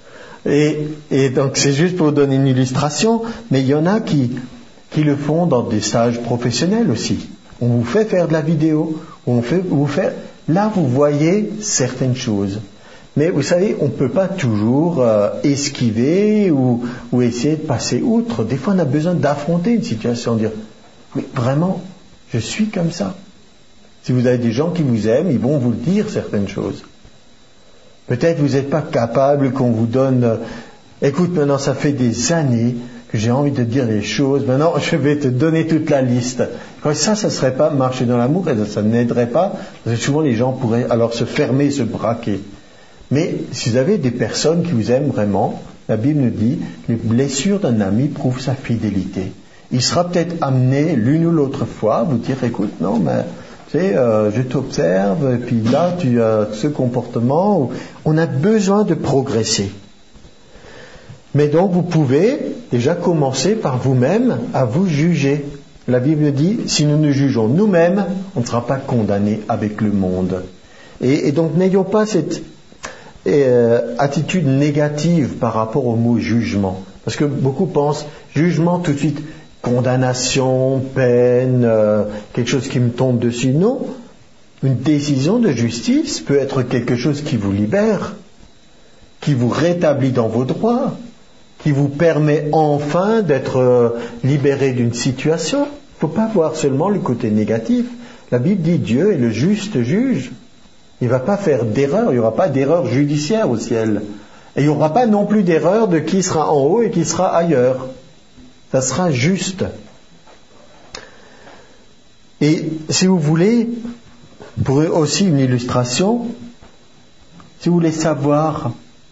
Et donc c'est juste pour donner une illustration, mais il y en a qui le font dans des stages professionnels aussi. On vous fait faire de la vidéo, là vous voyez certaines choses. Mais vous savez, on ne peut pas toujours esquiver ou essayer de passer outre. Des fois on a besoin d'affronter une situation, dire mais vraiment, je suis comme ça. Si vous avez des gens qui vous aiment, ils vont vous le dire certaines choses. Peut-être vous n'êtes pas capable qu'on vous donne... Écoute, maintenant ça fait des années que j'ai envie de dire les choses, maintenant je vais te donner toute la liste. Ça ne serait pas marcher dans l'amour et ça n'aiderait pas, parce que souvent les gens pourraient alors se fermer, se braquer. Mais si vous avez des personnes qui vous aiment vraiment, la Bible nous dit, les blessures d'un ami prouvent sa fidélité. Il sera peut-être amené l'une ou l'autre fois à vous dire, écoute, non, mais... je t'observe, et puis là, tu as ce comportement. On a besoin de progresser. Mais donc, vous pouvez déjà commencer par vous-même à vous juger. La Bible dit, si nous nous jugeons nous-mêmes, on ne sera pas condamnés avec le monde. Et donc, n'ayons pas cette attitude négative par rapport au mot jugement. Parce que beaucoup pensent, jugement tout de suite... condamnation, peine, quelque chose qui me tombe dessus. Non, une décision de justice peut être quelque chose qui vous libère, qui vous rétablit dans vos droits, qui vous permet enfin d'être libéré d'une situation. Il ne faut pas voir seulement le côté négatif. La Bible dit Dieu est le juste juge. Il ne va pas faire d'erreur, il n'y aura pas d'erreur judiciaire au ciel. Et il n'y aura pas non plus d'erreur de qui sera en haut et qui sera ailleurs. Ça sera juste. Et si vous voulez, pour aussi une illustration, si vous voulez savoir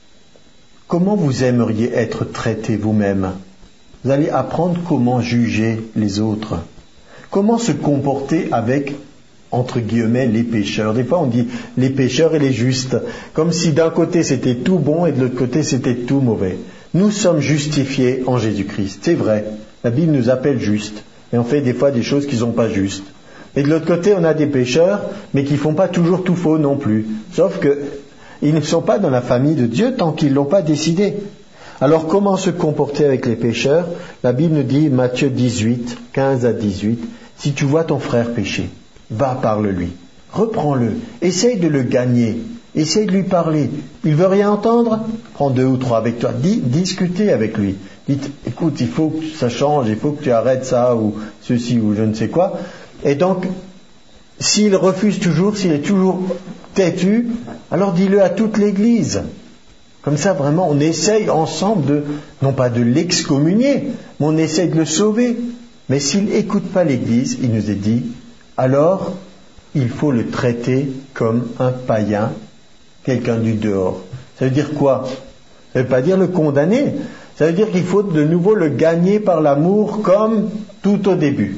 comment vous aimeriez être traité vous-même, vous allez apprendre comment juger les autres, comment se comporter avec, entre guillemets, les pécheurs. Des fois on dit les pécheurs et les justes, comme si d'un côté c'était tout bon et de l'autre côté c'était tout mauvais. Nous sommes justifiés en Jésus-Christ, c'est vrai. La Bible nous appelle justes, et on fait des fois des choses qui ne sont pas justes. Et de l'autre côté, on a des pécheurs, mais qui ne font pas toujours tout faux non plus. Sauf qu'ils ne sont pas dans la famille de Dieu tant qu'ils ne l'ont pas décidé. Alors comment se comporter avec les pécheurs? La Bible nous dit, Matthieu 18, 15 à 18, si tu vois ton frère pécher, va parle-lui, reprends-le, essaye de le gagner. Essaye de lui parler. Il veut rien entendre? Prends 2 ou 3 avec toi. Discutez avec lui. Dites, écoute, il faut que ça change, il faut que tu arrêtes ça, ou ceci, ou je ne sais quoi. Et donc, s'il refuse toujours, s'il est toujours têtu, alors dis-le à toute l'Église. Comme ça, vraiment, on essaye ensemble non pas de l'excommunier, mais on essaye de le sauver. Mais s'il n'écoute pas l'Église, il nous est dit, alors, il faut le traiter comme un païen, quelqu'un du dehors. Ça veut dire quoi? Ça ne veut pas dire le condamner. Ça veut dire qu'il faut de nouveau le gagner par l'amour comme tout au début.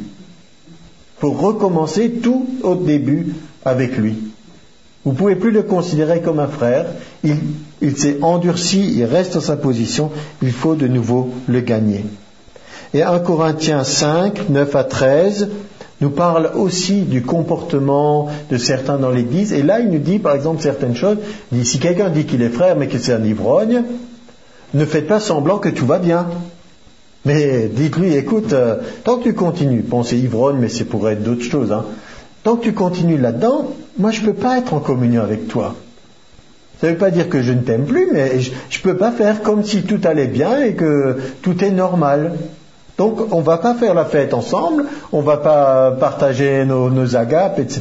Il faut recommencer tout au début avec lui. Vous ne pouvez plus le considérer comme un frère. Il s'est endurci, il reste dans sa position. Il faut de nouveau le gagner. Et 1 Corinthiens 5, 9 à 13... nous parle aussi du comportement de certains dans l'Église. Et là, il nous dit, par exemple, certaines choses. Il dit, si quelqu'un dit qu'il est frère, mais que c'est un ivrogne, ne faites pas semblant que tout va bien. Mais dites-lui, écoute, tant que tu continues, bon, c'est ivrogne, mais c'est pour être d'autres choses, hein. Tant que tu continues là-dedans, moi, je ne peux pas être en communion avec toi. Ça ne veut pas dire que je ne t'aime plus, mais je ne peux pas faire comme si tout allait bien et que tout est normal. Donc, on ne va pas faire la fête ensemble, on ne va pas partager nos agapes, etc.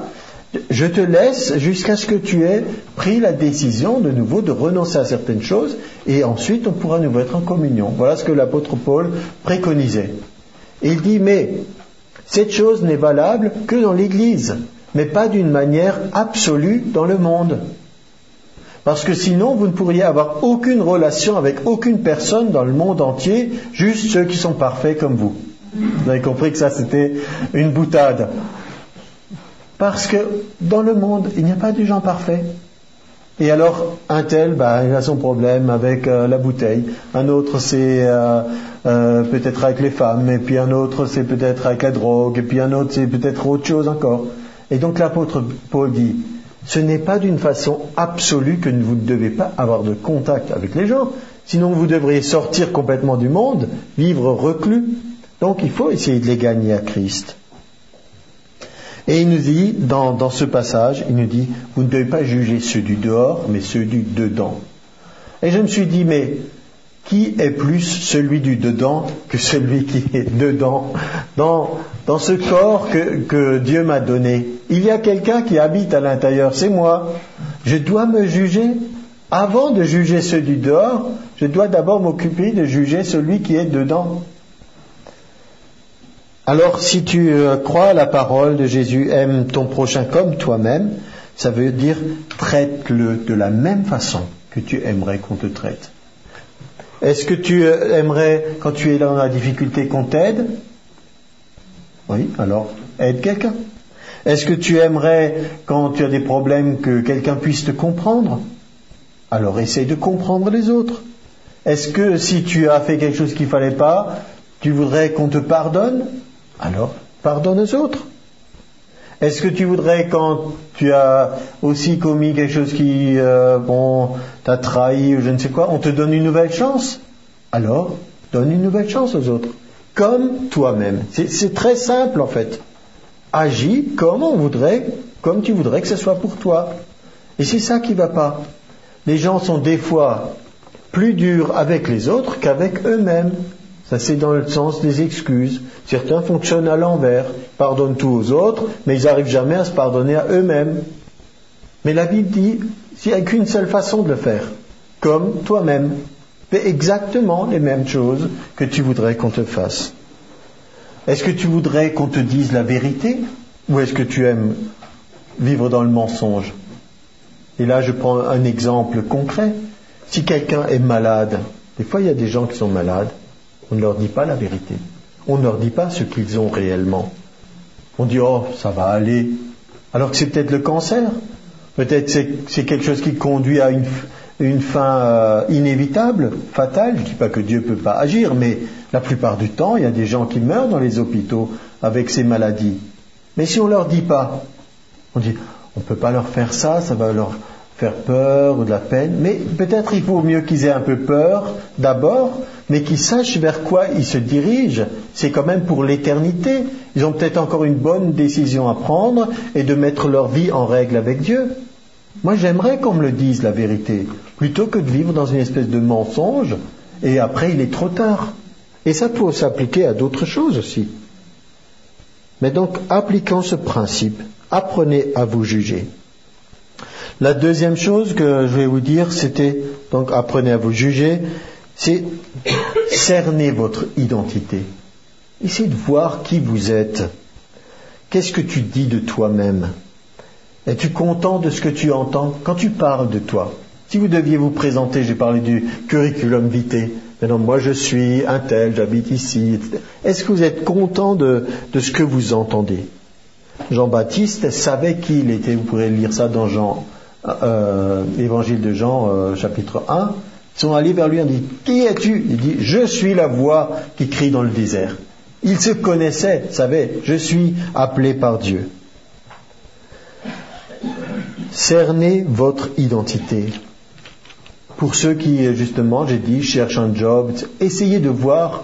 Je te laisse jusqu'à ce que tu aies pris la décision de nouveau de renoncer à certaines choses, et ensuite on pourra nous être en communion. Voilà ce que l'apôtre Paul préconisait. Et il dit, mais cette chose n'est valable que dans l'Église, mais pas d'une manière absolue dans le monde. Parce que sinon, vous ne pourriez avoir aucune relation avec aucune personne dans le monde entier, juste ceux qui sont parfaits comme vous. Vous avez compris que ça, c'était une boutade. Parce que dans le monde, il n'y a pas de gens parfaits. Et alors, un tel, il a son problème avec la bouteille. Un autre, c'est peut-être avec les femmes. Et puis un autre, c'est peut-être avec la drogue. Et puis un autre, c'est peut-être autre chose encore. Et donc l'apôtre Paul dit, ce n'est pas d'une façon absolue que vous ne devez pas avoir de contact avec les gens. Sinon, vous devriez sortir complètement du monde, vivre reclus. Donc, il faut essayer de les gagner à Christ. Et il nous dit, dans ce passage, il nous dit, vous ne devez pas juger ceux du dehors, mais ceux du dedans. Et je me suis dit, mais qui est plus celui du dedans que celui qui est dedans dans ce corps que Dieu m'a donné? Il y a quelqu'un qui habite à l'intérieur, c'est moi. Je dois me juger. Avant de juger ceux du dehors, je dois d'abord m'occuper de juger celui qui est dedans. Alors, si tu crois à la parole de Jésus, aime ton prochain comme toi-même, ça veut dire traite-le de la même façon que tu aimerais qu'on te traite. Est-ce que tu aimerais, quand tu es dans la difficulté, qu'on t'aide? Oui, alors aide quelqu'un. Est-ce que tu aimerais, quand tu as des problèmes, que quelqu'un puisse te comprendre? Alors essaye de comprendre les autres. Est-ce que si tu as fait quelque chose qu'il ne fallait pas, tu voudrais qu'on te pardonne? Alors pardonne aux autres. Est-ce que tu voudrais, quand tu as aussi commis quelque chose qui, t'a trahi ou je ne sais quoi, on te donne une nouvelle chance? Alors, donne une nouvelle chance aux autres. Comme toi-même. C'est très simple en fait. Agis comme tu voudrais que ce soit pour toi. Et c'est ça qui ne va pas. Les gens sont des fois plus durs avec les autres qu'avec eux-mêmes. Ça, c'est dans le sens des excuses. Certains fonctionnent à l'envers, pardonnent tout aux autres, mais ils n'arrivent jamais à se pardonner à eux-mêmes. Mais la Bible dit, il n'y a qu'une seule façon de le faire, comme toi-même. Fais exactement les mêmes choses que tu voudrais qu'on te fasse. Est-ce que tu voudrais qu'on te dise la vérité, ou est-ce que tu aimes vivre dans le mensonge? Et là, je prends un exemple concret. Si quelqu'un est malade, des fois il y a des gens qui sont malades, on ne leur dit pas la vérité. On ne leur dit pas ce qu'ils ont réellement. On dit, oh, ça va aller. Alors que c'est peut-être le cancer. Peut-être c'est quelque chose qui conduit à une fin inévitable, fatale. Je ne dis pas que Dieu ne peut pas agir, mais la plupart du temps, il y a des gens qui meurent dans les hôpitaux avec ces maladies. Mais si on ne leur dit pas, on dit, on ne peut pas leur faire ça, ça va leur faire peur ou de la peine. Mais peut-être il vaut mieux qu'ils aient un peu peur d'abord, mais qu'ils sachent vers quoi ils se dirigent. C'est quand même pour l'éternité. Ils ont peut-être encore une bonne décision à prendre et de mettre leur vie en règle avec Dieu. Moi, j'aimerais qu'on me le dise, la vérité, plutôt que de vivre dans une espèce de mensonge et après il est trop tard. Et ça peut s'appliquer à d'autres choses aussi. Mais donc, appliquons ce principe, apprenez à vous juger. La deuxième chose que je vais vous dire, c'était, donc apprenez à vous juger, c'est cerner votre identité. Essayez de voir qui vous êtes. Qu'est-ce que tu dis de toi-même? Es-tu content de ce que tu entends quand tu parles de toi? Si vous deviez vous présenter, j'ai parlé du curriculum vitae, maintenant moi je suis un tel, j'habite ici, etc. Est-ce que vous êtes content de ce que vous entendez? Jean-Baptiste savait qui il était, vous pourrez lire ça dans l'évangile de Jean, chapitre 1. Ils sont allés vers lui et ont dit, qui es-tu? Il dit, je suis la voix qui crie dans le désert. Il se connaissait, savait, je suis appelé par Dieu. Cernez votre identité. Pour ceux qui, justement, j'ai dit, cherchent un job, essayez de voir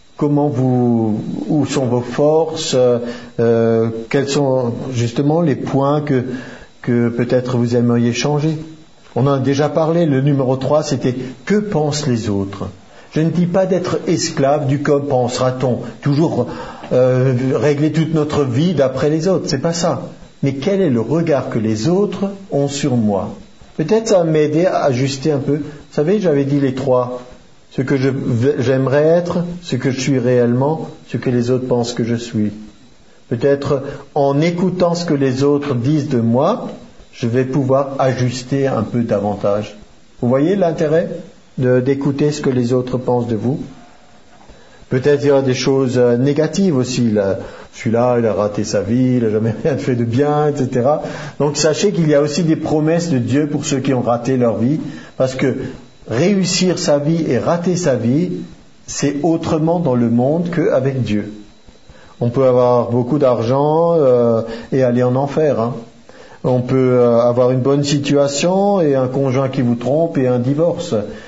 où sont vos forces, quels sont justement les points que peut-être vous aimeriez changer. On en a déjà parlé, le numéro 3, c'était « Que pensent les autres ?» Je ne dis pas d'être esclave du « que pensera-t-on ?» toujours régler toute notre vie d'après les autres, c'est pas ça. Mais quel est le regard que les autres ont sur moi? Peut-être ça va m'aider à ajuster un peu. Vous savez, j'avais dit les 3. Ce que j'aimerais être, ce que je suis réellement, ce que les autres pensent que je suis. Peut-être en écoutant ce que les autres disent de moi, je vais pouvoir ajuster un peu davantage. Vous voyez l'intérêt d'écouter ce que les autres pensent de vous? Peut-être il y aura des choses négatives aussi. Celui-là, il a raté sa vie, il n'a jamais rien fait de bien, etc. Donc sachez qu'il y a aussi des promesses de Dieu pour ceux qui ont raté leur vie, parce que réussir sa vie et rater sa vie, c'est autrement dans le monde qu'avec Dieu. On peut avoir beaucoup d'argent et aller en enfer. Hein. On peut avoir une bonne situation et un conjoint qui vous trompe et un divorce.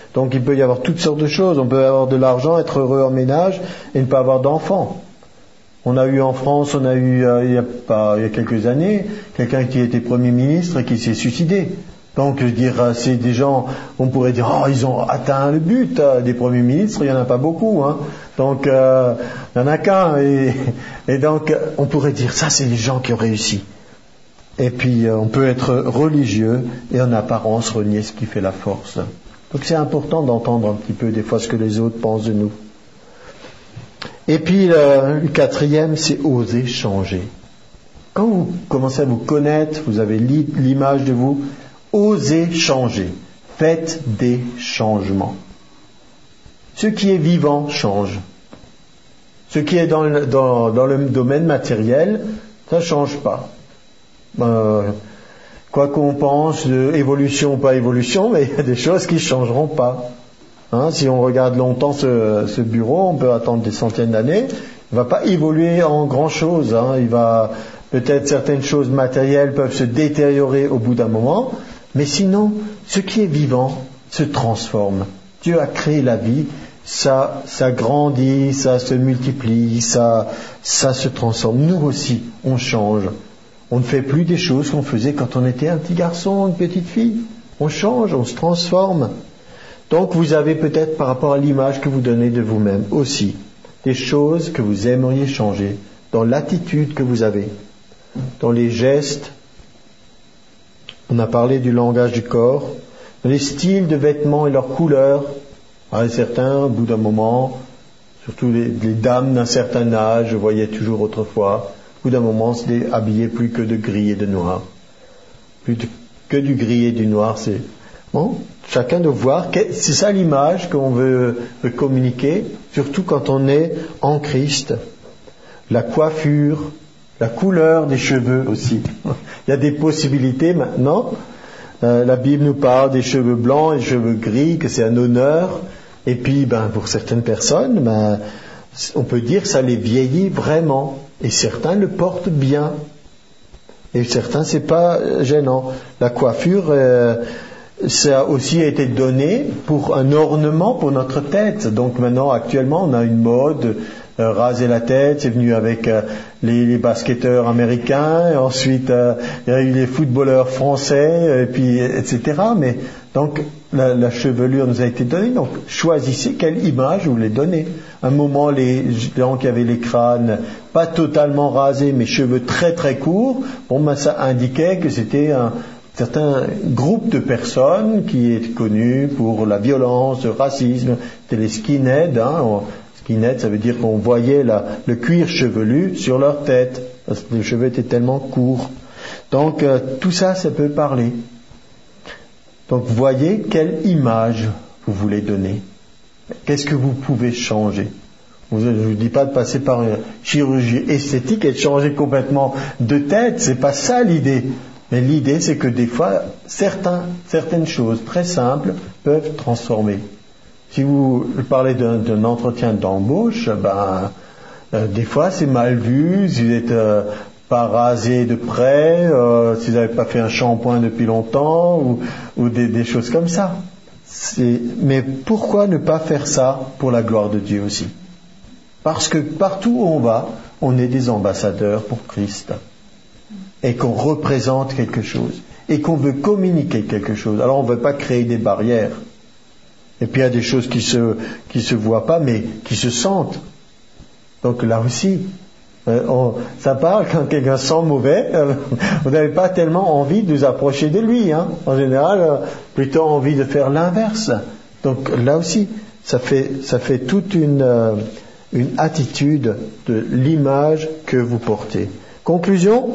Donc il peut y avoir toutes sortes de choses. On peut avoir de l'argent, être heureux en ménage et ne pas avoir d'enfants. On a eu en France, il y a quelques années, quelqu'un qui était Premier ministre et qui s'est suicidé. Donc je veux dire, c'est des gens, on pourrait dire, oh, ils ont atteint le but. Des premiers ministres, il n'y en a pas beaucoup. Donc il n'y en a qu'un. Et donc on pourrait dire, ça c'est les gens qui ont réussi. Et puis on peut être religieux et en apparence renier ce qui fait la force. Donc c'est important d'entendre un petit peu des fois ce que les autres pensent de nous. Et puis le quatrième, c'est oser changer. Quand vous commencez à vous connaître, vous avez l'image de vous, osez changer. Faites des changements. Ce qui est vivant change. Ce qui est dans le domaine matériel, ça ne change pas. Quoi qu'on pense, évolution ou pas évolution, mais il y a des choses qui ne changeront pas. Si on regarde longtemps ce bureau, on peut attendre des centaines d'années, il ne va pas évoluer en grand-chose. Peut-être certaines choses matérielles peuvent se détériorer au bout d'un moment, mais sinon, ce qui est vivant se transforme. Dieu a créé la vie, ça grandit, ça se multiplie, ça se transforme. Nous aussi, on change. On ne fait plus des choses qu'on faisait quand on était un petit garçon, une petite fille. On change, on se transforme. Donc vous avez peut-être par rapport à l'image que vous donnez de vous-même aussi des choses que vous aimeriez changer dans l'attitude que vous avez, dans les gestes. On a parlé du langage du corps, dans les styles de vêtements et leurs couleurs. Certains, au bout d'un moment, surtout les dames d'un certain âge, je voyais toujours autrefois, au bout d'un moment, se habiller plus que de gris et de noir. Plus que du gris et du noir, c'est... Bon, chacun doit voir, c'est ça l'image qu'on veut communiquer, surtout quand on est en Christ. La coiffure, la couleur des cheveux aussi. Il y a des possibilités maintenant. La Bible nous parle des cheveux blancs et des cheveux gris, que c'est un honneur. Et puis, pour certaines personnes, on peut dire que ça les vieillit vraiment. Et certains le portent bien. Et certains, c'est pas gênant. La coiffure... ça a aussi été donné pour un ornement pour notre tête. Donc maintenant, actuellement, on a une mode, raser la tête, c'est venu avec les basketteurs américains, et ensuite il y a eu les footballeurs français, et puis etc. Mais donc la chevelure nous a été donnée. Donc choisissez quelle image vous voulez donner. À un moment, les gens qui avaient les crânes pas totalement rasés, mais cheveux très très courts, ça indiquait que c'était un certain groupe de personnes qui est connu pour la violence, le racisme, c'était les skinheads. Skinhead, ça veut dire qu'on voyait le cuir chevelu sur leur tête, parce que les cheveux étaient tellement courts. Donc tout ça, ça peut parler. Donc voyez quelle image vous voulez donner. Qu'est-ce que vous pouvez changer? Je ne vous dis pas de passer par une chirurgie esthétique et de changer complètement de tête, c'est pas ça l'idée. Mais l'idée, c'est que des fois, certaines choses très simples peuvent transformer. Si vous parlez d'un entretien d'embauche, des fois c'est mal vu, si vous n'êtes pas rasé de près, si vous n'avez pas fait un shampoing depuis longtemps, ou des choses comme ça. Mais pourquoi ne pas faire ça pour la gloire de Dieu aussi? Parce que partout où on va, on est des ambassadeurs pour Christ. Et qu'on représente quelque chose, et qu'on veut communiquer quelque chose. Alors on ne veut pas créer des barrières. Et puis il y a des choses qui se voient pas, mais qui se sentent. Donc là aussi, ça parle quand quelqu'un sent mauvais, vous n'avez pas tellement envie de vous approcher de lui. En général, plutôt envie de faire l'inverse. Donc là aussi, ça fait toute une attitude de l'image que vous portez. Conclusion.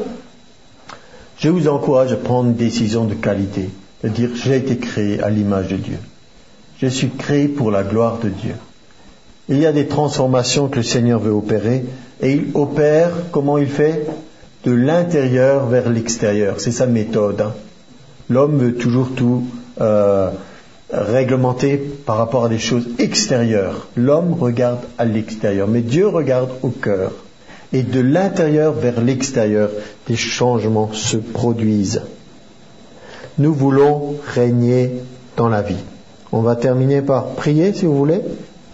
Je vous encourage à prendre une décision de qualité, de dire j'ai été créé à l'image de Dieu. Je suis créé pour la gloire de Dieu. Il y a des transformations que le Seigneur veut opérer, et il opère, comment il fait? De l'intérieur vers l'extérieur. C'est sa méthode. L'homme veut toujours tout réglementer par rapport à des choses extérieures. L'homme regarde à l'extérieur, mais Dieu regarde au cœur. Et de l'intérieur vers l'extérieur, des changements se produisent. Nous voulons régner dans la vie. On va terminer par prier, si vous voulez.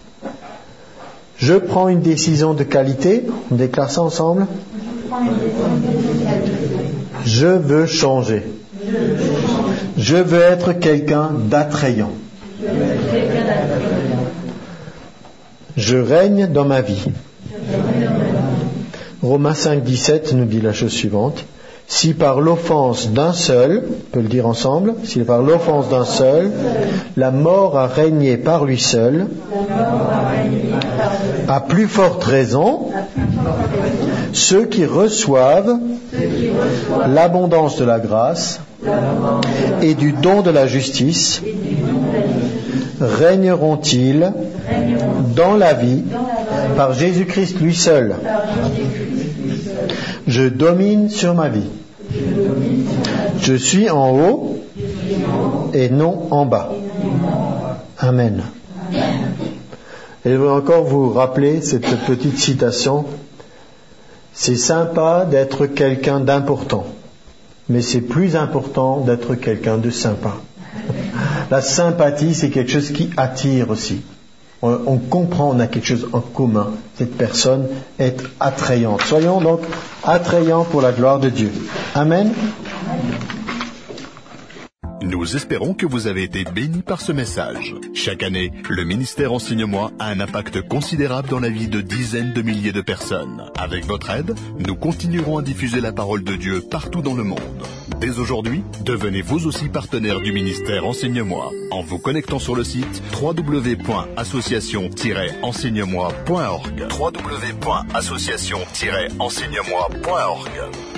Je prends une décision de qualité. On déclare ça ensemble. Je veux changer. Je veux être quelqu'un d'attrayant. Je règne dans ma vie. Romains 5, 17 nous dit la chose suivante. Si par l'offense d'un seul, on peut le dire ensemble, si par l'offense d'un seul, la mort a régné par lui seul, à plus forte raison, ceux qui reçoivent l'abondance de la grâce et du don de la justice régneront-ils dans la vie par Jésus-Christ lui seul. Je domine sur ma vie. Je suis en haut et non en bas. Amen. Et je veux encore vous rappeler cette petite citation. C'est sympa d'être quelqu'un d'important, mais c'est plus important d'être quelqu'un de sympa. La sympathie, c'est quelque chose qui attire aussi. On comprend, on a quelque chose en commun. Cette personne est attrayante. Soyons donc attrayants pour la gloire de Dieu. Amen. Nous espérons que vous avez été bénis par ce message. Chaque année, le ministère Enseigne-moi a un impact considérable dans la vie de dizaines de milliers de personnes. Avec votre aide, nous continuerons à diffuser la parole de Dieu partout dans le monde. Dès aujourd'hui, devenez vous aussi partenaire du ministère Enseigne-moi en vous connectant sur le site www.association-enseigne-moi.org. www.association-enseigne-moi.org.